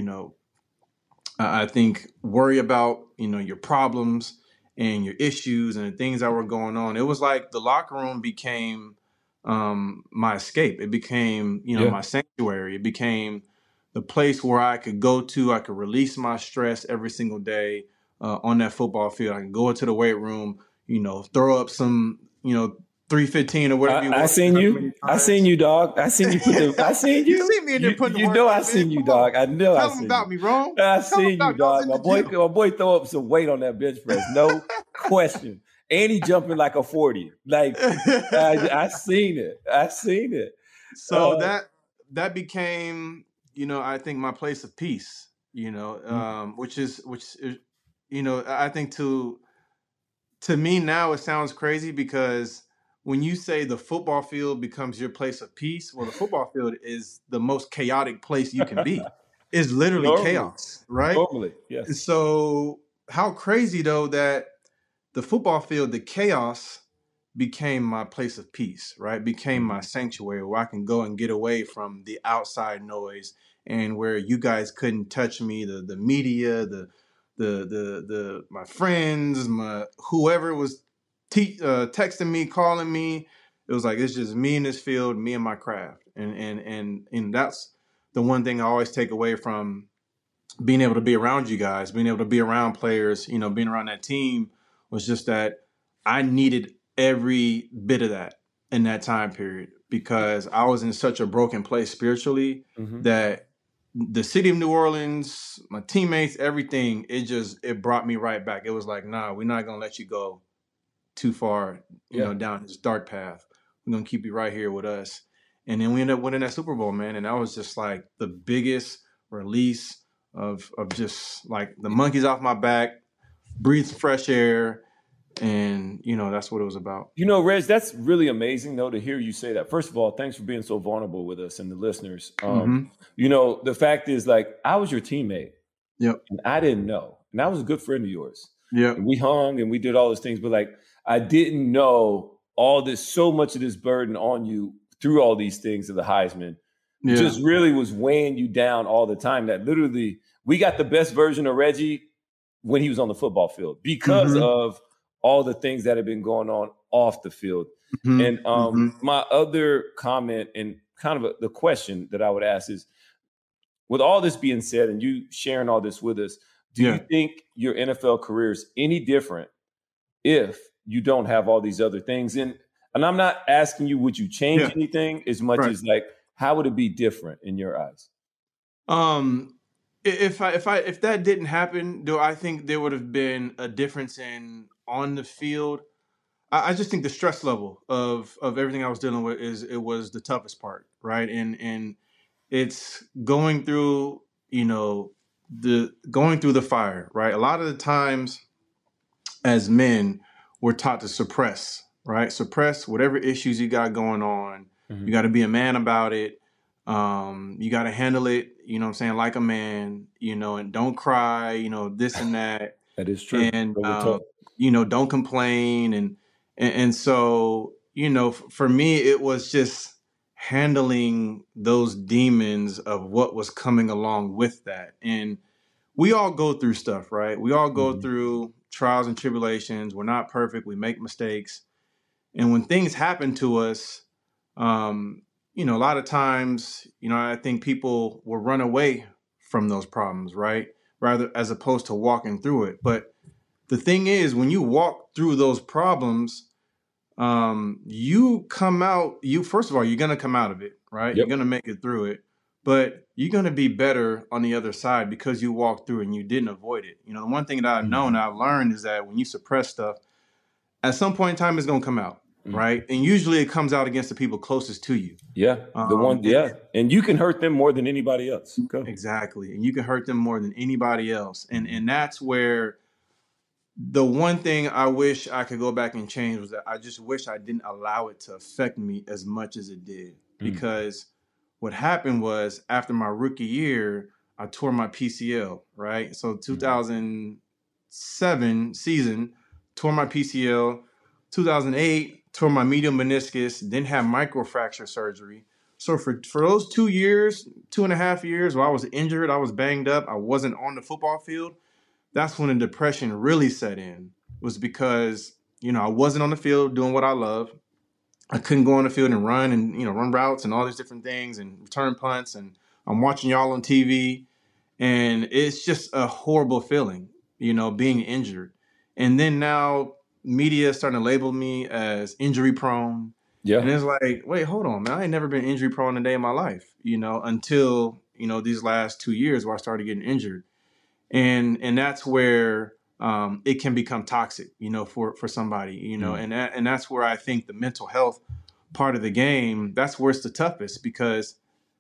I think worry about, your problems and your issues and the things that were going on. It was like the locker room became my escape. It became, my sanctuary. It became the place where I could go to. I could release my stress every single day on that football field. I can go into the weight room, throw up some, 315 or whatever you want. I seen you, dog. I seen you. I seen you. You see me in there putting the work. I seen you, dog. I know. Tell them about me, Rome. I seen you, dog. My boy throw up some weight on that bench press. No question. And he jumping like a 40. Like I seen it. So that became, I think my place of peace. Which is, I think to me now it sounds crazy because when you say the football field becomes your place of peace, well, the football field is the most chaotic place you can be. It's literally chaos, right? Normally, yes. So how crazy though that the football field, the chaos became my place of peace, right? Became my sanctuary where I can go and get away from the outside noise and where you guys couldn't touch me, the media, the my friends, whoever was texting me, calling me. It was like, it's just me in this field, me and my craft. And that's the one thing I always take away from being able to be around you guys, being able to be around players, being around that team, was just that I needed every bit of that in that time period because I was in such a broken place spiritually that the city of New Orleans, my teammates, everything, it brought me right back. It was like, nah, we're not going to let you go too far, down this dark path. We're going to keep you right here with us. And then we ended up winning that Super Bowl, man. And that was just like the biggest release of just like the monkeys off my back, breathe fresh air. And, that's what it was about. Reg, that's really amazing, though, to hear you say that. First of all, thanks for being so vulnerable with us and the listeners. The fact is, like, I was your teammate. Yep. And I didn't know. And I was a good friend of yours. Yep. And we hung and we did all those things. But, like, I didn't know so much of this burden on you through all these things of the Heisman. Just really was weighing you down all the time. That literally, we got the best version of Reggie when he was on the football field because of all the things that have been going on off the field. And my other comment and kind of the question that I would ask is, with all this being said and you sharing all this with us, do you think your NFL career is any different if you don't have all these other things? And I'm not asking you, would you change anything as much as like, how would it be different in your eyes? If that didn't happen, do I think there would have been a difference in on the field? I just think the stress level of everything I was dealing with was the toughest part, right? And it's going through, going through the fire, right? A lot of the times as men, we're taught to suppress, right? Suppress whatever issues you got going on. You got to be a man about it. You got to handle it, like a man, and don't cry, this and that. That is true. And, don't complain. And so, for me, it was just handling those demons of what was coming along with that. And we all go through stuff, right? We all go through trials and tribulations. We're not perfect. We make mistakes. And when things happen to us, a lot of times, I think people will run away from those problems, right? Rather, as opposed to walking through it. But the thing is, when you walk through those problems, you come out, first of all, you're going to come out of it, right? Yep. You're going to make it through it, but you're going to be better on the other side because you walked through it and you didn't avoid it. The one thing that I've known, I've learned is that when you suppress stuff, at some point in time, it's going to come out, right? And usually it comes out against the people closest to you. Yeah. And you can hurt them more than anybody else. Okay. Exactly. And you can hurt them more than anybody else. And that's where the one thing I wish I could go back and change was that I just wish I didn't allow it to affect me as much as it did. Because what happened was after my rookie year, I tore my PCL, right? So 2007 season, tore my PCL. 2008, tore my medial meniscus, then had microfracture surgery. So for those 2.5 years where I was injured, I was banged up, I wasn't on the football field, that's when the depression really set in, was because, I wasn't on the field doing what I love. I couldn't go on the field and run and, run routes and all these different things and return punts. And I'm watching y'all on TV. And it's just a horrible feeling, being injured. And then now media is starting to label me as injury prone. Yeah. And it's like, wait, hold on, man. I ain't never been injury prone a day in my life, until, these last 2 years where I started getting injured. And that's where it can become toxic, for somebody, and that's where I think the mental health part of the game, that's where it's the toughest, because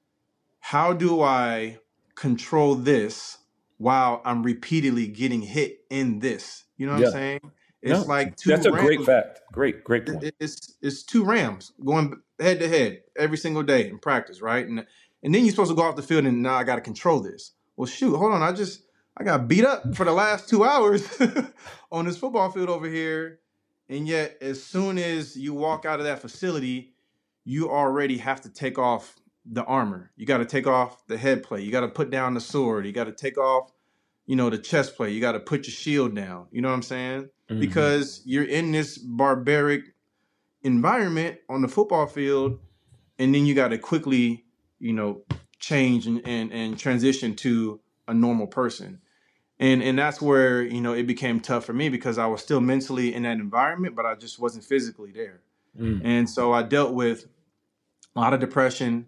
how do I control this while I'm repeatedly getting hit in this? You know what I'm saying? It's like two That's a Rams. Great fact. Great point. It's two Rams going head to head every single day in practice, right? And then you're supposed to go off the field and now I got to control this. Well, shoot, hold on. I got beat up for the last 2 hours on this football field over here. And yet, as soon as you walk out of that facility, you already have to take off the armor. You got to take off the head plate. You got to put down the sword. You got to take off, the chest plate. You got to put your shield down. You know what I'm saying? Because you're in this barbaric environment on the football field. And then you got to quickly, change and transition to a normal person. And that's where, it became tough for me because I was still mentally in that environment, but I just wasn't physically there. And so I dealt with a lot of depression,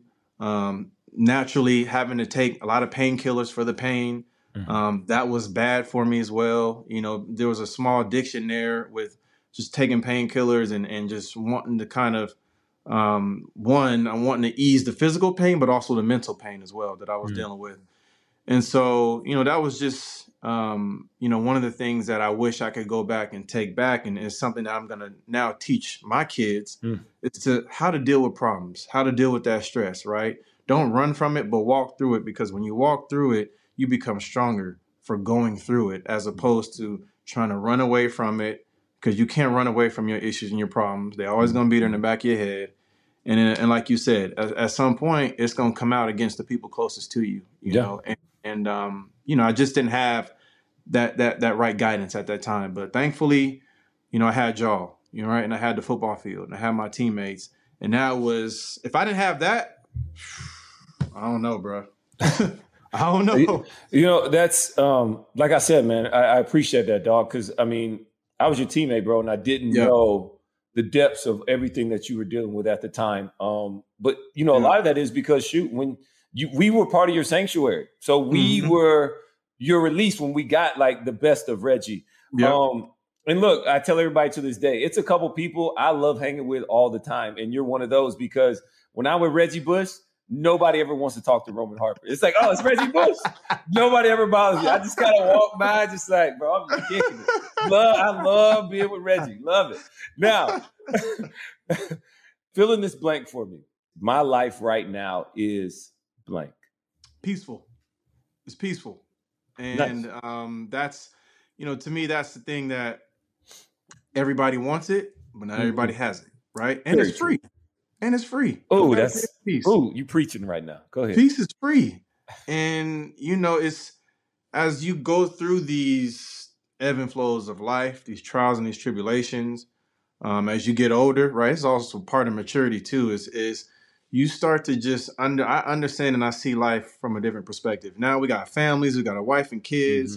naturally having to take a lot of painkillers for the pain. That was bad for me as well. There was a small addiction there with just taking painkillers and just wanting to kind of, I'm wanting to ease the physical pain, but also the mental pain as well that I was dealing with. And so, that was just, one of the things that I wish I could go back and take back. And it's something that I'm going to now teach my kids is how to deal with problems, how to deal with that stress, right? Don't run from it, but walk through it, because when you walk through it, you become stronger for going through it, as opposed to trying to run away from it, because you can't run away from your issues and your problems. They're always going to be there in the back of your head. And like you said, at some point, it's going to come out against the people closest to you, you know. And I just didn't have that right guidance at that time. But thankfully, I had y'all, right, and I had the football field, and I had my teammates, and that was, if I didn't have that, I don't know, bro. I don't know. That's like I said, man. I appreciate that, dog. Because I mean, I was your teammate, bro, and I didn't know the depths of everything that you were dealing with at the time. But a lot of that is because when we were part of your sanctuary, so we were your release when we got like the best of Reggie. And look, I tell everybody to this day, it's a couple people I love hanging with all the time, and you're one of those, because when I'm with Reggie Bush, nobody ever wants to talk to Roman Harper. It's like, oh, it's Reggie Bush. Nobody ever bothers me. I just kind of walk by, just like, bro, I'm just kicking it. I love being with Reggie. Love it. Now, fill in this blank for me. My life right now is blank. Peaceful. It's peaceful. And nice. That's, to me, that's the thing that everybody wants it, but not everybody has it, right? And it's free. And it's free. Oh, that's peace. Oh, you preaching right now. Go ahead. Peace is free. And, it's as you go through these ebb and flows of life, these trials and these tribulations, as you get older, right? It's also part of maturity too, is you start to just I understand and I see life from a different perspective. Now we got families, we got a wife and kids.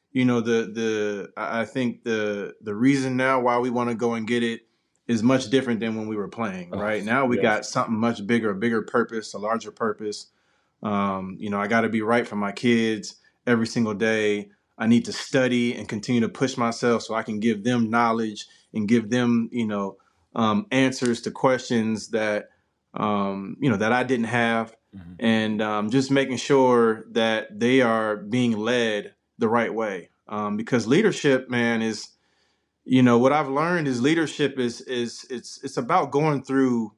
I think the reason now why we want to go and get it is much different than when we were playing, right? Now we got something much bigger, a bigger purpose, a larger purpose. I got to be right for my kids every single day. I need to study and continue to push myself so I can give them knowledge and give them, answers to questions that, that I didn't have. And just making sure that they are being led the right way. Because leadership, man, is, what I've learned is leadership is it's about going through,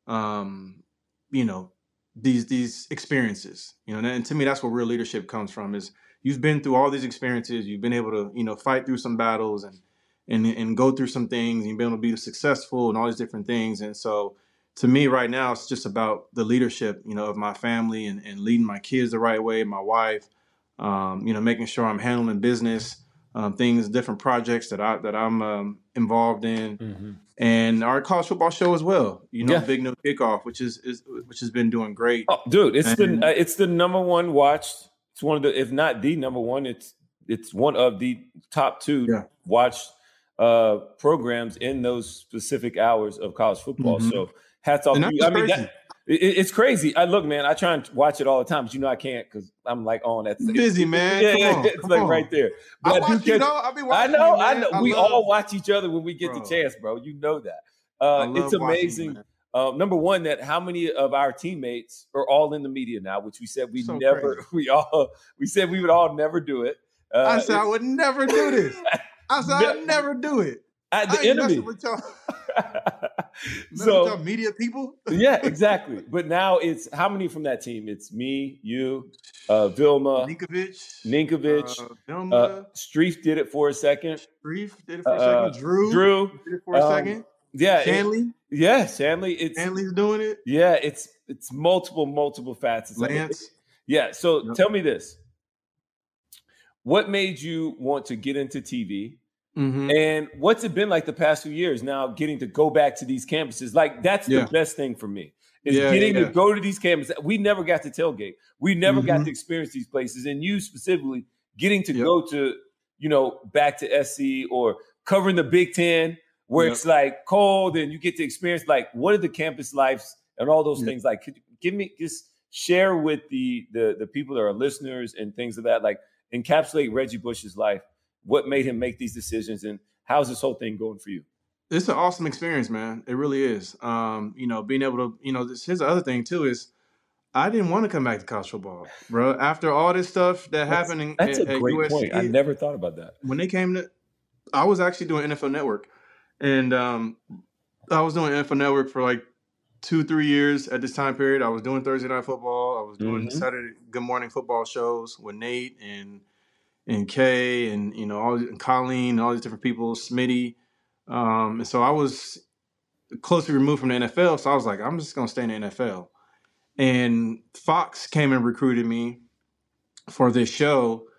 these experiences, and to me, that's where real leadership comes from, is you've been through all these experiences. You've been able to, fight through some battles and go through some things, and you've been able to be successful and all these different things. And so to me right now, it's just about the leadership, of my family and leading my kids the right way, my wife, making sure I'm handling business, things, different projects that I'm involved in, and our college football show as well. Big No Kickoff, which has been doing great. Oh, dude, it's the number one watched. It's one of the, if not the number one, it's one of the top two watched programs in those specific hours of college football. So hats off to you. I mean, it's crazy. Look, man, I try and watch it all the time, but I can't because I'm like that's busy, man. It's like right there. But I watch you, though. I'll be watching. I know. We all watch each other when we get the chance, bro. You know that. It's amazing. Number one, that how many of our teammates are all in the media now, which we said we said we would all never do it. I said I would never do this. I said I'd never do it. At the enemy. So media people. Yeah, exactly. But now it's how many from that team? It's me, you, Vilma, Ninkovich, Vilma. Streif did it for a second. Drew did it for a second. Yeah, Shanley. Shanley. Shanley's doing it. Yeah, it's multiple facets. Lance. So tell me this: what made you want to get into TV? And what's it been like the past few years now, getting to go back to these campuses? Like, that's the best thing for me, is getting to go to these campuses. We never got to tailgate. We never got to experience these places. And you specifically getting to go to, back to SC or covering the Big Ten, where it's like cold and you get to experience, like, what are the campus lives and all those things like? Could you give me, just share with the people that are listeners and things of that, like, encapsulate Reggie Bush's life. What made him make these decisions, and how's this whole thing going for you? It's an awesome experience, man. It really is. Being able to, here's the other thing too, is I didn't want to come back to college football, bro. After all this stuff that happened that's a great USC, point. I never thought about that. When they came to, I was actually doing NFL Network, and I was doing NFL Network for like 2-3 years at this time period. I was doing Thursday Night Football. I was doing Saturday Good Morning Football shows with Nate and Kay and and Colleen and all these different people, Smitty. And so I was closely removed from the NFL. So I was like, I'm just gonna stay in the NFL. And Fox came and recruited me for this show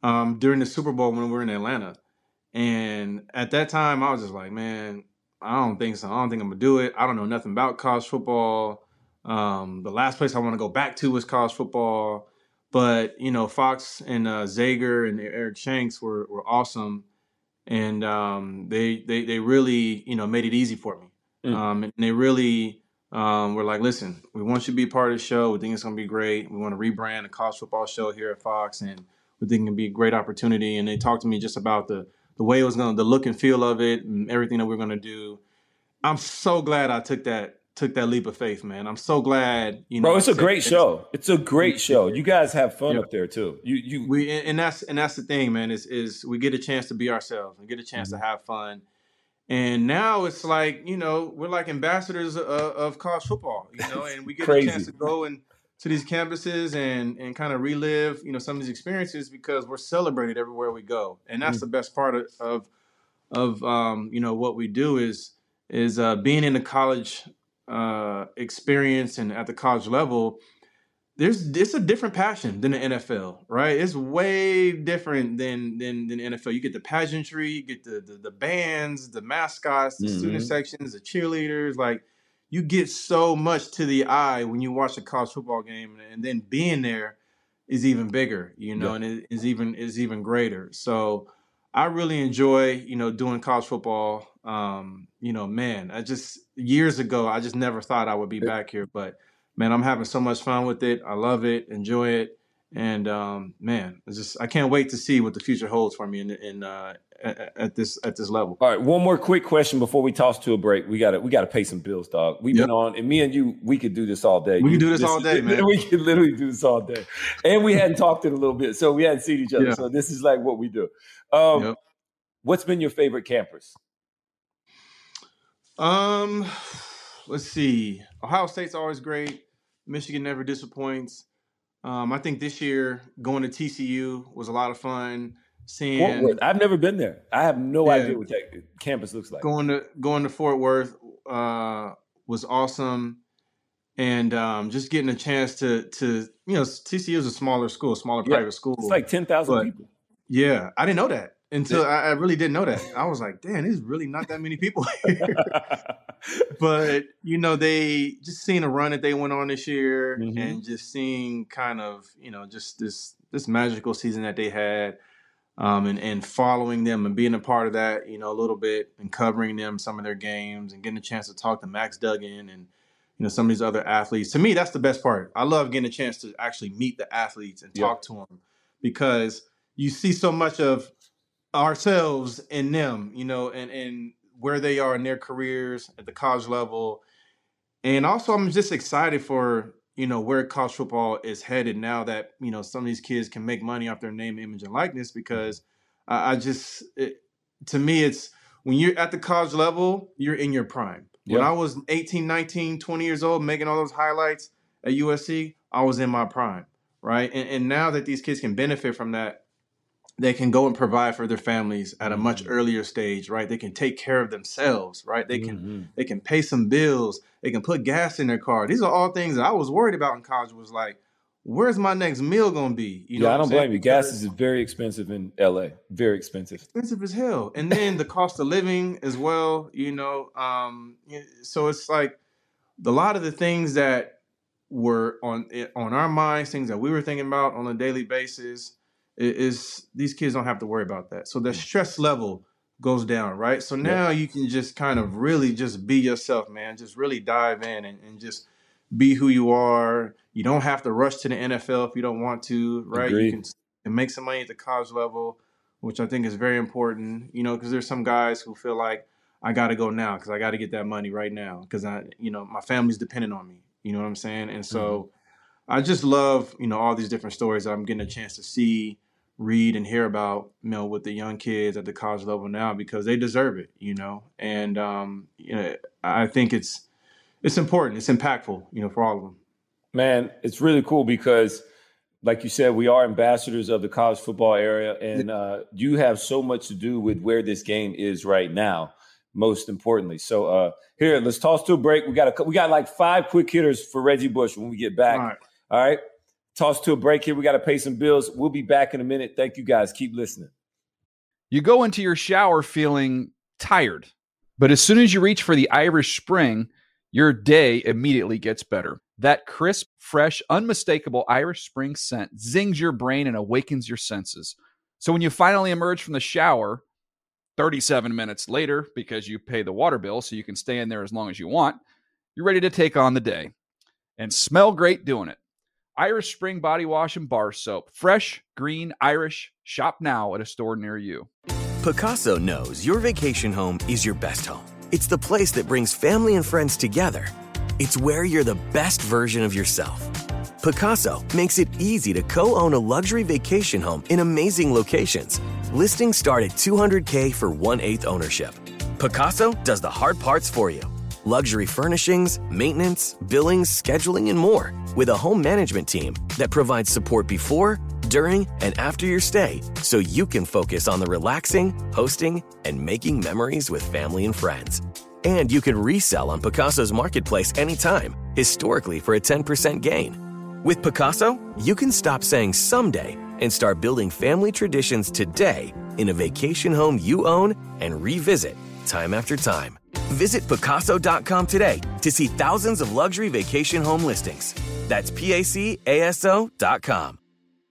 during the Super Bowl when we were in Atlanta. And at that time, I was just like, man, I don't think so. I don't think I'm going to do it. I don't know nothing about college football. The last place I want to go back to was college football. But, Fox and Zager and Eric Shanks were awesome. And they really, made it easy for me. And they really were like, listen, we want you to be part of the show. We think it's going to be great. We want to rebrand a college football show here at Fox. And we think it can be a great opportunity. And they talked to me just about the way it was the look and feel of it and everything that we're going to do. I'm so glad I took that leap of faith, man. I'm so glad, Bro, it's a great show. It's a great show. You guys have fun up there too. And that's the thing, man, is we get a chance to be ourselves. We get a chance to have fun. And now it's like, we're like ambassadors of college football, and we get a chance to go and to these campuses and kind of relive, some of these experiences because we're celebrated everywhere we go. And that's the best part of what we do is being in the college experience and at the college level. It's a different passion than the NFL, right? It's way different than the NFL. You get the pageantry, you get the bands, the mascots, the student sections, the cheerleaders. Like, you get so much to the eye when you watch a college football game, and then being there is even bigger, and it is even greater. So I really enjoy, doing college football. Man, years ago, I just never thought I would be back here, but man, I'm having so much fun with it. I love it, enjoy it, and man, I can't wait to see what the future holds for me at this level. All right, one more quick question before we toss to a break. We gotta pay some bills, dog. We've been on, and me and you, we could do this all day. We can do this all day, man. We could literally do this all day, and we hadn't talked in a little bit, so we hadn't seen each other. So this is like what we do. What's been your favorite campus? Let's see. Ohio State's always great. Michigan never disappoints. I think this year going to TCU was a lot of fun. Fort Worth. I've never been there. I have no idea what that campus looks like. Going to Fort Worth was awesome, and just getting a chance to TCU is a smaller school, private school. It's like 10,000 people. Yeah, I didn't know that until I really didn't know that. I was like, damn, there's really not that many people here. But they just seeing a run that they went on this year, and just seeing kind of just this magical season that they had. And following them and being a part of that, a little bit, and covering them, some of their games, and getting a chance to talk to Max Duggan and some of these other athletes. To me, that's the best part. I love getting a chance to actually meet the athletes and talk to them, because you see so much of ourselves in them, and where they are in their careers at the college level. And also, I'm just excited for where college football is headed now that, some of these kids can make money off their name, image, and likeness, because to me, it's when you're at the college level, you're in your prime. When I was 18, 19, 20 years old, making all those highlights at USC, I was in my prime, right? And now that these kids can benefit from that, they can go and provide for their families at a much earlier stage, right? They can take care of themselves, right? They can pay some bills. They can put gas in their car. These are all things that I was worried about in college. Was like, where's my next meal going to be? I don't blame you. Gas is very expensive in LA. Very expensive. Expensive as hell. And then the cost of living as well, So it's like a lot of the things that were on our minds, things that we were thinking about on a daily basis, is these kids don't have to worry about that. So the stress level goes down, right? So now you can just kind of really just be yourself, man. Just really dive in and just be who you are. You don't have to rush to the NFL if you don't want to, right? Agreed. You can make some money at the college level, which I think is very important, because there's some guys who feel like, I got to go now because I got to get that money right now because my family's dependent on me. You know what I'm saying? And so I just love, all these different stories that I'm getting a chance to see, read, and hear about, with the young kids at the college level now, because they deserve it, and I think it's important. It's impactful, for all of them. Man, it's really cool because, like you said, we are ambassadors of the college football area, and you have so much to do with where this game is right now, most importantly. So here, let's toss to a break. We got like 5 quick hitters for Reggie Bush when we get back. All right. All right. toss to a break here. We got to pay some bills. We'll be back in a minute. Thank you, guys. Keep listening. You go into your shower feeling tired, but as soon as you reach for the Irish Spring, your day immediately gets better. That crisp, fresh, unmistakable Irish Spring scent zings your brain and awakens your senses. So when you finally emerge from the shower 37 minutes later, because you pay the water bill so you can stay in there as long as you want, you're ready to take on the day and smell great doing it. Irish Spring Body Wash and Bar Soap. Fresh, green, Irish. Shop now at a store near you. Picasso knows your vacation home is your best home. It's the place that brings family and friends together. It's where you're the best version of yourself. Picasso makes it easy to co-own a luxury vacation home in amazing locations. Listings start at $200K for 1/8 ownership. Picasso does the hard parts for you. Luxury furnishings, maintenance, billings, scheduling, and more. With a home management team that provides support before, during, and after your stay, so you can focus on the relaxing, hosting, and making memories with family and friends. And you can resell on Picasso's marketplace anytime, historically for a 10% gain. With Picasso, you can stop saying someday and start building family traditions today in a vacation home you own and revisit time after time. Visit Picasso.com today to see thousands of luxury vacation home listings. That's PACASO.com.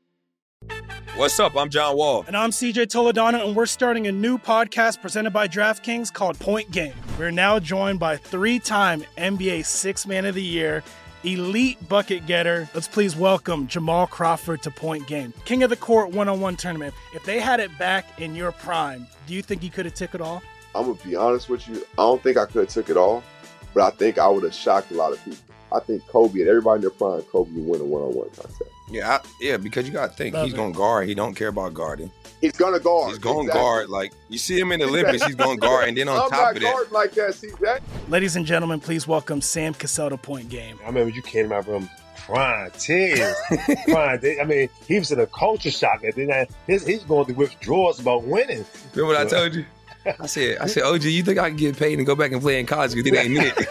What's up? I'm John Wall. And I'm CJ Toledano, and we're starting a new podcast presented by DraftKings called Point Game. We're now joined by 3-time NBA Sixth Man of the Year, elite bucket getter. Let's please welcome Jamal Crawford to Point Game. King of the Court one-on-one tournament. If they had it back in your prime, do you think you could have took it all? I'm going to be honest with you. I don't think I could have took it all, but I think I would have shocked a lot of people. I think Kobe and everybody in their prime, Kobe would win a one-on-one contest. Yeah, because you got to think, he's going to guard. He don't care about guarding. He's going to guard. He's going to guard. Like, you see him in the Olympics, he's going to guard. And then on top of that. I'm not guarding like that, CJ. Ladies and gentlemen, please welcome Sam Cassell to Point Game. I remember you came to my room crying, tears, crying. I mean, he was in a culture shock. And then he's going through withdrawals about winning. Remember what I told you? I said, OG, you think I can get paid and go back and play in college because it ain't it?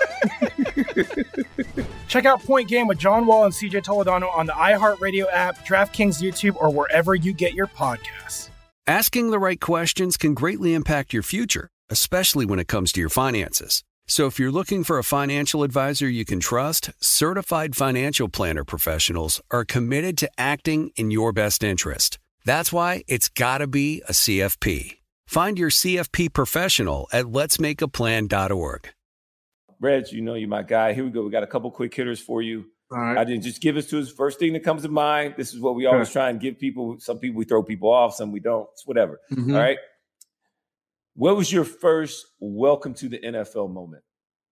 Check out Point Game with John Wall and CJ Toledano on the iHeartRadio app, DraftKings YouTube, or wherever you get your podcasts. Asking the right questions can greatly impact your future, especially when it comes to your finances. So if you're looking for a financial advisor you can trust, certified financial planner professionals are committed to acting in your best interest. That's why it's got to be a CFP. Find your CFP professional at letsmakeaplan.org. Reg, you know you're my guy. Here we go. We got a couple quick hitters for you. All right. I didn't just give us to us. First thing that comes to mind. This is what we always try and give people. Some people we throw people off, some we don't. It's whatever. Mm-hmm. All right. What was your first welcome to the NFL moment?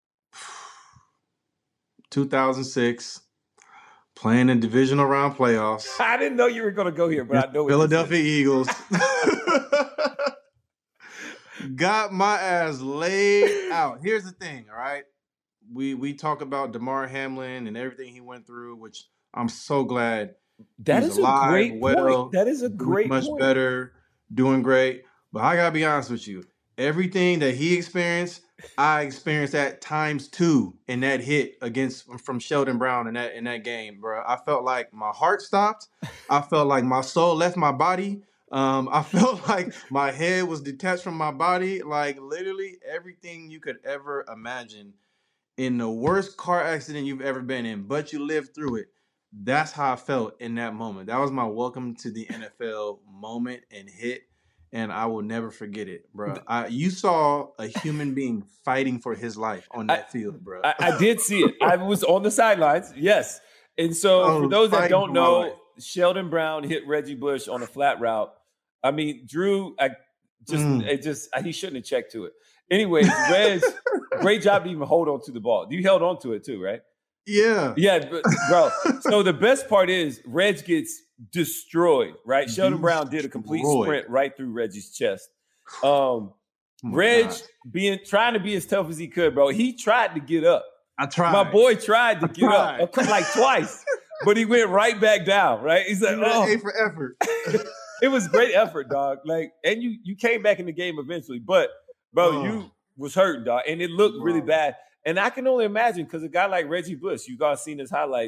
2006, playing in divisional round playoffs. I didn't know you were going to go here, but I know Philadelphia Eagles. Got my ass laid out. Here's the thing, all right? We talk about Damar Hamlin and everything he went through, which I'm so glad that he's is alive, a great well, point. That is a great much point. better, doing great. But I gotta be honest with you, everything that he experienced, I experienced that times 2 in that hit from Sheldon Brown in that game, bro. I felt like my heart stopped. I felt like my soul left my body. I felt like my head was detached from my body. Like literally everything you could ever imagine in the worst car accident you've ever been in, but you lived through it. That's how I felt in that moment. That was my welcome to the NFL moment and hit. And I will never forget it, bro. You saw a human being fighting for his life on that field, bro. I did see it. I was on the sidelines, yes. And so for those that don't know, Sheldon Brown hit Reggie Bush on a flat route. I mean, Drew, he shouldn't have checked to it. Anyways, Reg, great job to even hold on to the ball. You held on to it too, right? Yeah. Yeah, bro. So the best part is Reg gets destroyed, right? Sheldon Brown did a complete sprint right through Reggie's chest. Reg trying to be as tough as he could, bro. He tried to get up. I tried. My boy tried to get up like twice, but he went right back down, right? He's like, A for effort. It was great effort, dog. Like, and you came back in the game eventually, but bro, you was hurt, dog, and it looked really bad. And I can only imagine because a guy like Reggie Bush, you guys seen his highlights.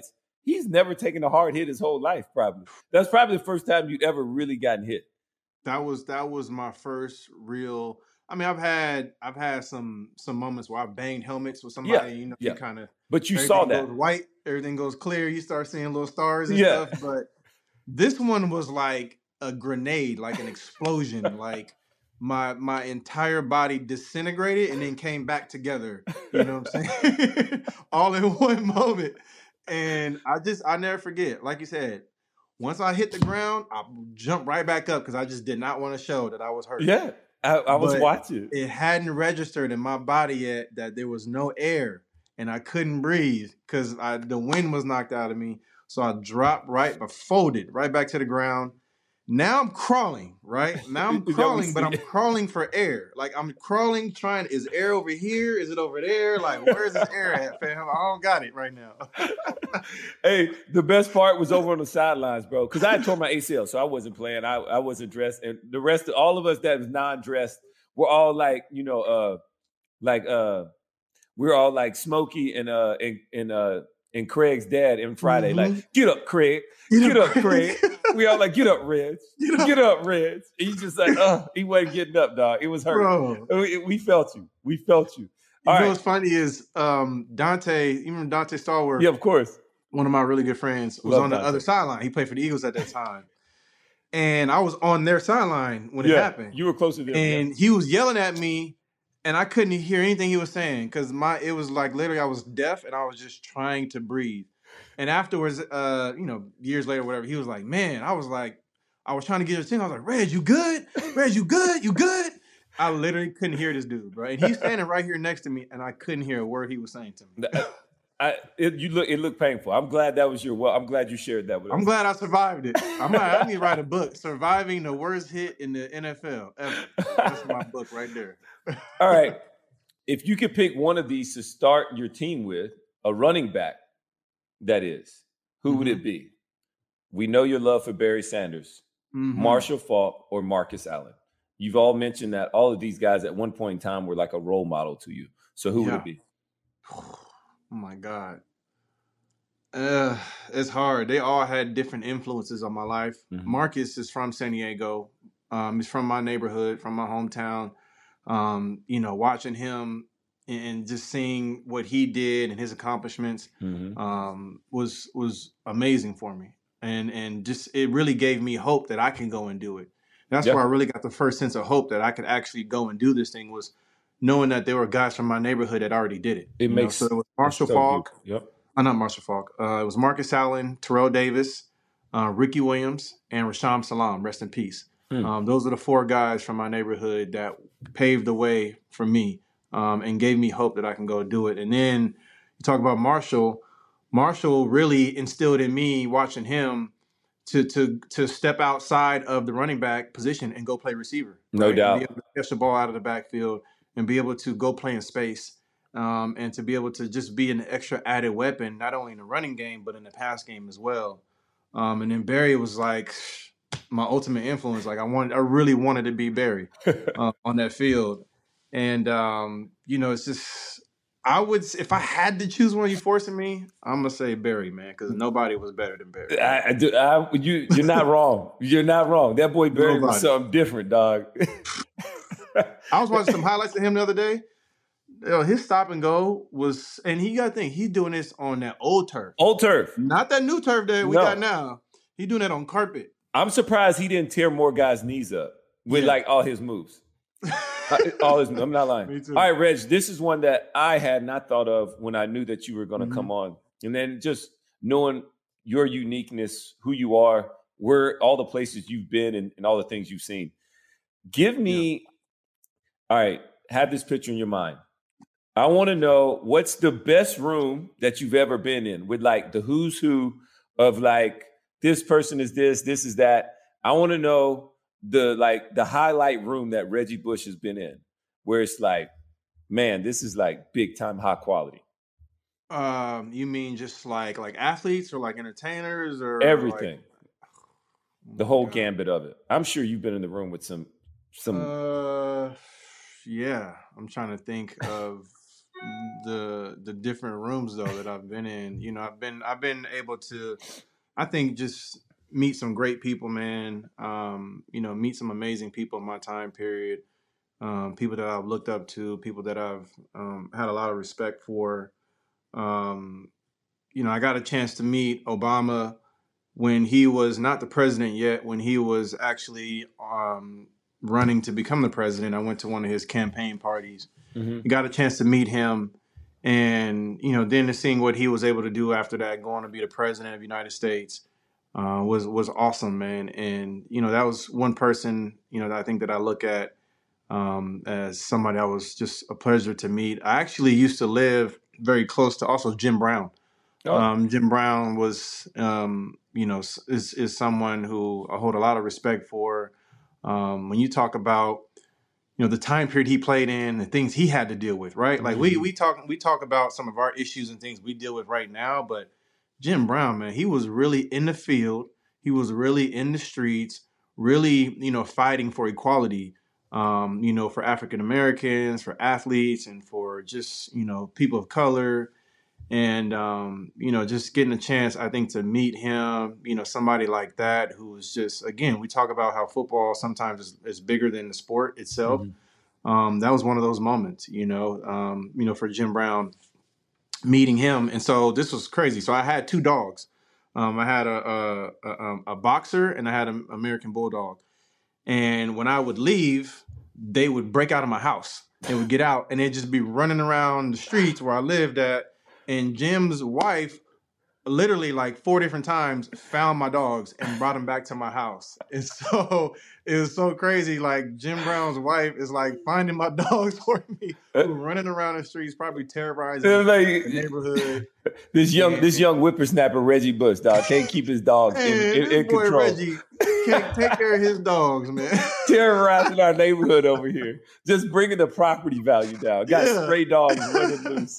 He's never taken a hard hit his whole life, probably. That's probably the first time you'd ever really gotten hit. That was my first real. I mean, I've had some moments where I've banged helmets with somebody. You kind of. But you saw that. Goes white, everything goes clear. You start seeing little stars and stuff. But this one was like a grenade, like an explosion. Like my entire body disintegrated and then came back together. You know what I'm saying? All in one moment. And I never forget. Like you said. Once I hit the ground, I jumped right back up because I just did not want to show that I was hurt. Yeah, I was watching. It hadn't registered in my body yet that there was no air and I couldn't breathe because the wind was knocked out of me. So I dropped folded right back to the ground. Now I'm crawling, right? Now I'm crawling, but I'm crawling for air. Like I'm crawling, is air over here? Is it over there? Like, where's this air at, fam? I don't got it right now. Hey, the best part was over on the sidelines, bro, because I had torn my ACL, so I wasn't playing. I wasn't dressed. And the rest of all of us that was non-dressed, we're all like, we're all like Smokey and Craig's dad in Friday, like, get up, Craig. Get up, Craig. We all like, get up, Reg. Get up, Reg. He's just like, he wasn't getting up, dog. It was hurt. Bro. We felt you. We felt you. You know what's funny is Dante, even Dante Stallworth. Yeah, of course. One of my really good friends was on the other sideline. He played for the Eagles at that time. And I was on their sideline when it happened. You were closer to them. And he was yelling at me. And I couldn't hear anything he was saying because it was like literally I was deaf and I was just trying to breathe. And afterwards, years later, whatever, he was like, man, I was trying to get his attention. I was like, Reg, you good? Reg, you good? You good? I literally couldn't hear this dude, bro. And he's standing right here next to me and I couldn't hear a word he was saying to me. It looked painful. I'm glad that was I'm glad you shared that with us. I'm glad I survived it. I need to write a book, Surviving the Worst Hit in the NFL Ever. That's my book right there. All right. If you could pick one of these to start your team with, a running back, that is, who would it be? We know your love for Barry Sanders, Marshall Faulk, or Marcus Allen. You've all mentioned that all of these guys at one point in time were like a role model to you. So who would it be? Oh my God. It's hard. They all had different influences on my life. Marcus is from San Diego. He's from my neighborhood, from my hometown. Watching him and just seeing what he did and his accomplishments was amazing for me. And just it really gave me hope that I can go and do it. That's where I really got the first sense of hope that I could actually go and do this thing, was knowing that there were guys from my neighborhood that already did it. So it was Marshall Faulk. Not Marshall Faulk. It was Marcus Allen, Terrell Davis, Ricky Williams, and Rashawn Salam. Rest in peace. Those are the four guys from my neighborhood that paved the way for me and gave me hope that I can go do it. And then you talk about Marshall. Marshall really instilled in me, watching him, to step outside of the running back position and go play receiver. No doubt. And be able to catch the ball out of the backfield and be able to go play in space and to be able to just be an extra added weapon, not only in the running game, but in the pass game as well. And then Barry was like my ultimate influence. Like I really wanted to be Barry on that field. And, it's just, if I had to choose one, you forcing me, I'm going to say Barry, man, because nobody was better than Barry. You're not wrong. You're not wrong. That boy Barry was something different, dog. I was watching some highlights of him the other day. His stop and go was, and he got to think, he's doing this on that old turf. Old turf. Not that new turf that we got now. He's doing that on carpet. I'm surprised he didn't tear more guys' knees up with like all his moves. I'm not lying. Me too. All right, Reg, this is one that I had not thought of when I knew that you were going to come on. And then just knowing your uniqueness, who you are, where all the places you've been and all the things you've seen. Give me, all right, have this picture in your mind. I want to know what's the best room that you've ever been in with like the who's who of like, this person is this is that. I want to know the highlight room that Reggie Bush has been in, where it's like, man, this is like big time high quality. You mean just like athletes or like entertainers or everything? The whole gambit of it. I'm sure you've been in the room with some. Yeah, I'm trying to think of the different rooms though that I've been in. You know, I've been able to, I think, just meet some great people, man. You know, meet some amazing people in my time period. People that I've looked up to, people that I've had a lot of respect for. You know, I got a chance to meet Obama when he was not the president yet, when he was actually running to become the president. I went to one of his campaign parties. Mm-hmm. Got a chance to meet him. And, you know, then seeing what he was able to do after that, going to be the president of the United States, was awesome, man. And, you know, that was one person, you know, that I think that I look at as somebody that was just a pleasure to meet. I actually used to live very close to also Jim Brown. Oh. Jim Brown was, you know, is someone who I hold a lot of respect for. When you talk about, you know, the time period he played in, the things he had to deal with, right? Like we talk about some of our issues and things we deal with right now, but Jim Brown, man, he was really in the field. He was really in the streets, really, you know, fighting for equality, you know, for African Americans, for athletes, and for just, you know, people of color. And, you know, just getting a chance, I think, to meet him, you know, somebody like that who is just, again, we talk about how football sometimes is bigger than the sport itself. Mm-hmm. That was one of those moments, you know, for Jim Brown, meeting him. And so this was crazy. So I had two dogs. I had a boxer and I had an American bulldog. And when I would leave, they would break out of my house. They would get out and they'd just be running around the streets where I lived at. And Jim's wife literally like 4 different times found my dogs and brought them back to my house. And so it was so crazy. Like Jim Brown's wife is like finding my dogs for me, running around the streets, probably terrorizing the neighborhood. This young whippersnapper, Reggie Bush, dog, can't keep his dogs in control. Reggie can't take care of his dogs, man. Terrorizing our neighborhood over here. Just bringing the property value down. Got stray dogs running loose.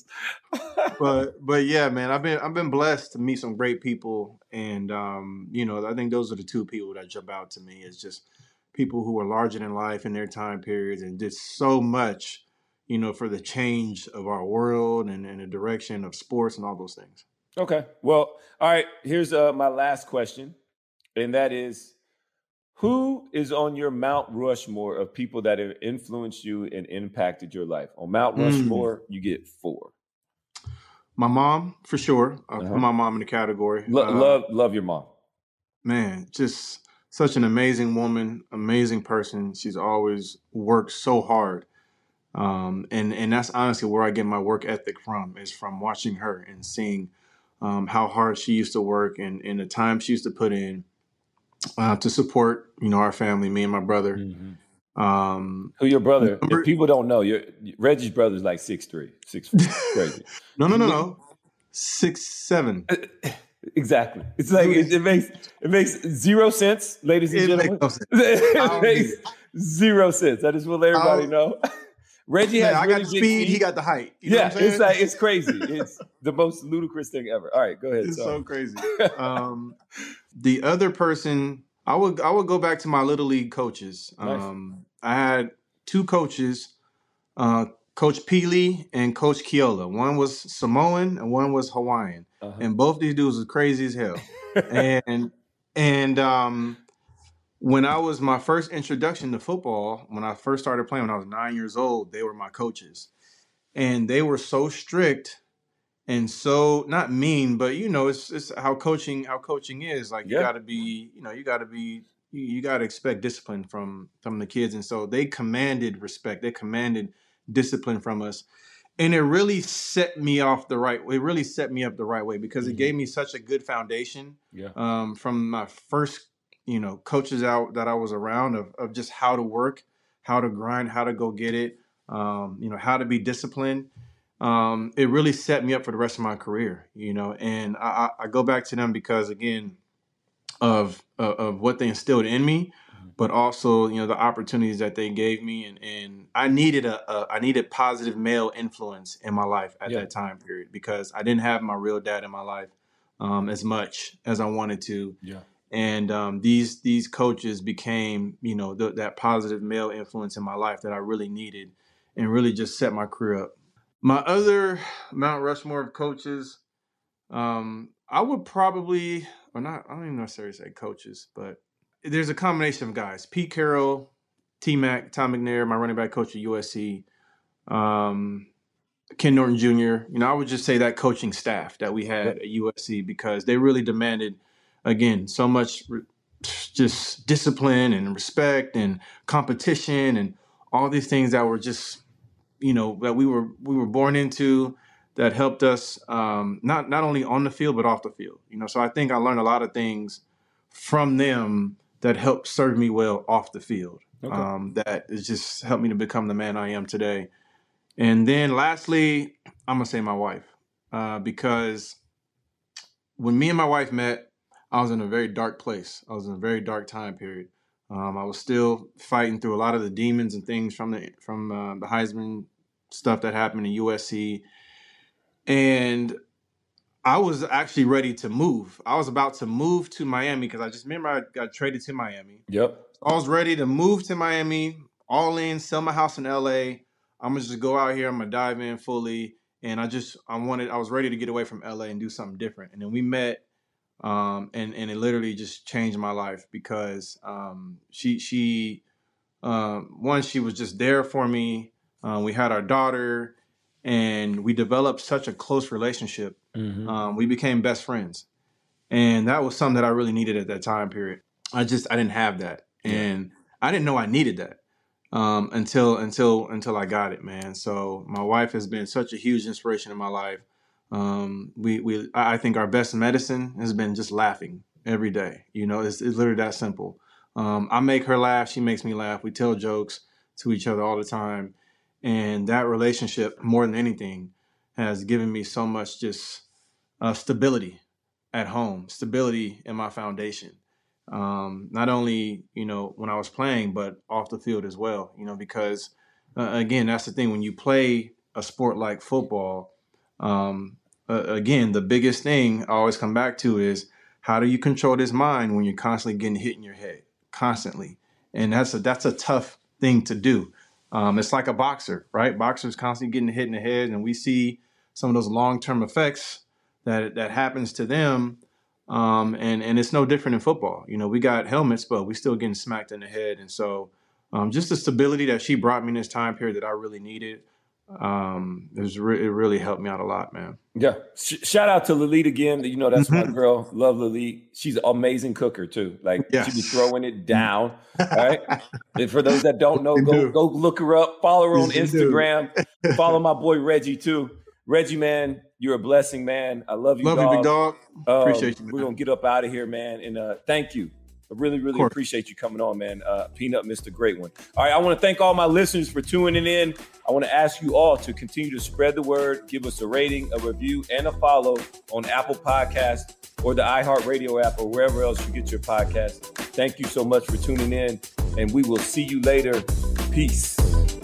But yeah, man, I've been blessed to meet some great people. And, you know, I think those are the two people that jump out to me is just people who are larger than life in their time periods and did so much, you know, for the change of our world and the direction of sports and all those things. Okay. Well, all right. Here's my last question. And that is, who is on your Mount Rushmore of people that have influenced you and impacted your life? On Mount Rushmore, you get 4. My mom, for sure. I put my mom in the category. Love your mom. Man, just such an amazing woman, amazing person. She's always worked so hard. And that's honestly where I get my work ethic from, is from watching her and seeing how hard she used to work and the time she used to put in to support, you know, our family, me and my brother. Mm-hmm. Who your brother? If people don't know, Reggie's brother's like 6'3", 6'4". Crazy. No. 6'7". Exactly. It's like it makes 0 sense, ladies and gentlemen. It makes 0 sense. I just want to let everybody know. Reggie has I got the speed. He got the height. You know what I'm saying? It's like it's crazy. It's the most ludicrous thing ever. All right, go ahead. It's so crazy. The other person, I would go back to my Little League coaches. Nice. I had 2 coaches, Coach Peely and Coach Keola. One was Samoan and one was Hawaiian. And both these dudes was crazy as hell. and when I was my first introduction to football, when I first started playing when I was 9 years old, they were my coaches. And they were so strict and so not mean, but you know, it's how coaching is. Like you gotta be, you gotta expect discipline from the kids. And so they commanded respect, they commanded discipline from us. And it really set me up the right way because it gave me such a good foundation from my first, you know, coaches out that I was around of just how to work, how to grind, how to go get it, you know, how to be disciplined. It really set me up for the rest of my career, you know, and I go back to them because, again, of what they instilled in me, but also, you know, the opportunities that they gave me. And I needed positive male influence in my life at that time period because I didn't have my real dad in my life as much as I wanted to. Yeah. And these coaches became, you know, that positive male influence in my life that I really needed and really just set my career up. My other Mount Rushmore of coaches, I would probably, or not, I don't even necessarily say coaches, but there's a combination of guys. Pete Carroll, T-Mac, Tom McNair, my running back coach at USC, Ken Norton Jr. I would just say that coaching staff that we had at USC, because they really demanded, again, so much just discipline and respect and competition and all these things that were just, that we were born into, that helped us not only on the field but off the field. So I think I learned a lot of things from them that helped serve me well off the field. Okay. That has just helped me to become the man I am today. And then lastly, I'm gonna say my wife, because when me and my wife met, I was in a very dark place. I was in a very dark time period. I was still fighting through a lot of the demons and things from the Heisman stuff that happened in USC. And I was actually ready to move. I was about to move to Miami because I just remember I got traded to Miami. Yep. I was ready to move to Miami, all in, sell my house in LA. I'm gonna just go out here. I'm gonna dive in fully. And I was ready to get away from LA and do something different. And then we met, and it literally just changed my life, because she was just there for me. We had our daughter, and we developed such a close relationship. Mm-hmm. We became best friends, and that was something that I really needed at that time period. I didn't have that, and I didn't know I needed that until I got it, man. So my wife has been such a huge inspiration in my life. I think our best medicine has been just laughing every day. It's literally that simple. I make her laugh, she makes me laugh. We tell jokes to each other all the time. And that relationship, more than anything, has given me so much just stability at home, stability in my foundation. Not only, when I was playing, but off the field as well, because, again, that's the thing. When you play a sport like football, again, the biggest thing I always come back to is, how do you control this mind when you're constantly getting hit in your head, constantly? And that's a tough thing to do. It's like a boxer, right? Boxers constantly getting hit in the head, and we see some of those long-term effects that happens to them. And it's no different in football. We got helmets, but we still getting smacked in the head. And so just the stability that she brought me in this time period that I really needed, it really helped me out a lot, man. Yeah. Shout out to Lalit again. That's my girl. Love Lalit. She's an amazing cooker too. She be throwing it down. Right. And for those that don't know, go look her up. Follow her on Instagram. Follow my boy Reggie too. Reggie, man, you're a blessing, man. I love you, dog. Love you, big dog. Appreciate you, man. We're going to get up out of here, man. And thank you. I really, really appreciate you coming on, man. Peanut missed a great one. All right, I want to thank all my listeners for tuning in. I want to ask you all to continue to spread the word, give us a rating, a review, and a follow on Apple Podcasts or the iHeartRadio app or wherever else you get your podcast. Thank you so much for tuning in, and we will see you later. Peace.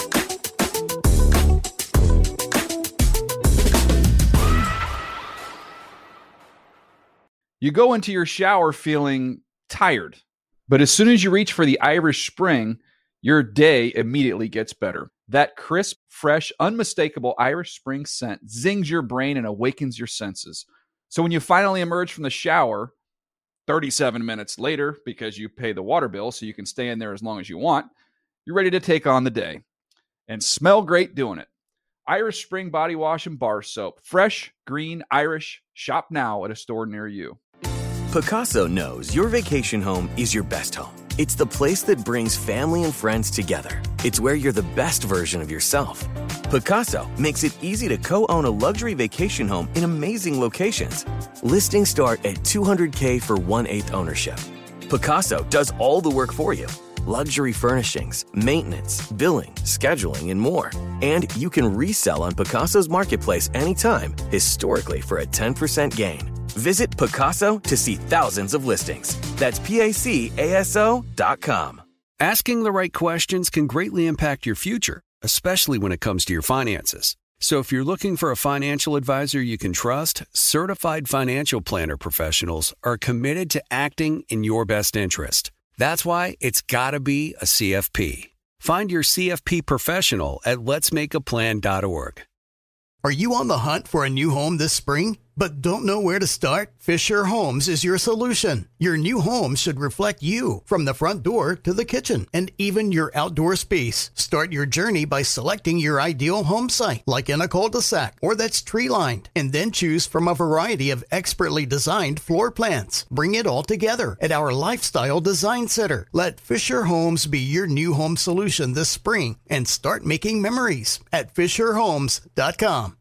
You go into your shower feeling tired, but as soon as you reach for the Irish Spring, your day immediately gets better. That crisp, fresh, unmistakable Irish Spring scent zings your brain and awakens your senses. So when you finally emerge from the shower, 37 minutes later, because you pay the water bill so you can stay in there as long as you want, you're ready to take on the day. And smell great doing it. Irish Spring Body Wash and Bar Soap. Fresh, green, Irish. Shop now at a store near you. Pacaso knows your vacation home is your best home. It's the place that brings family and friends together. It's where you're the best version of yourself. Pacaso makes it easy to co-own a luxury vacation home in amazing locations. Listings start at $200K for 1/8 ownership. Pacaso does all the work for you. Luxury furnishings, maintenance, billing, scheduling, and more. And you can resell on Pacaso's marketplace anytime, historically for a 10% gain. Visit Pacaso to see thousands of listings. That's PACASO.com. Asking the right questions can greatly impact your future, especially when it comes to your finances. So if you're looking for a financial advisor you can trust, certified financial planner professionals are committed to acting in your best interest. That's why it's got to be a CFP. Find your CFP professional at letsmakeaplan.org. Are you on the hunt for a new home this spring, but don't know where to start? Fisher Homes is your solution. Your new home should reflect you, from the front door to the kitchen, and even your outdoor space. Start your journey by selecting your ideal home site, like in a cul-de-sac or that's tree-lined, and then choose from a variety of expertly designed floor plans. Bring it all together at our Lifestyle Design Center. Let Fisher Homes be your new home solution this spring and start making memories at FisherHomes.com.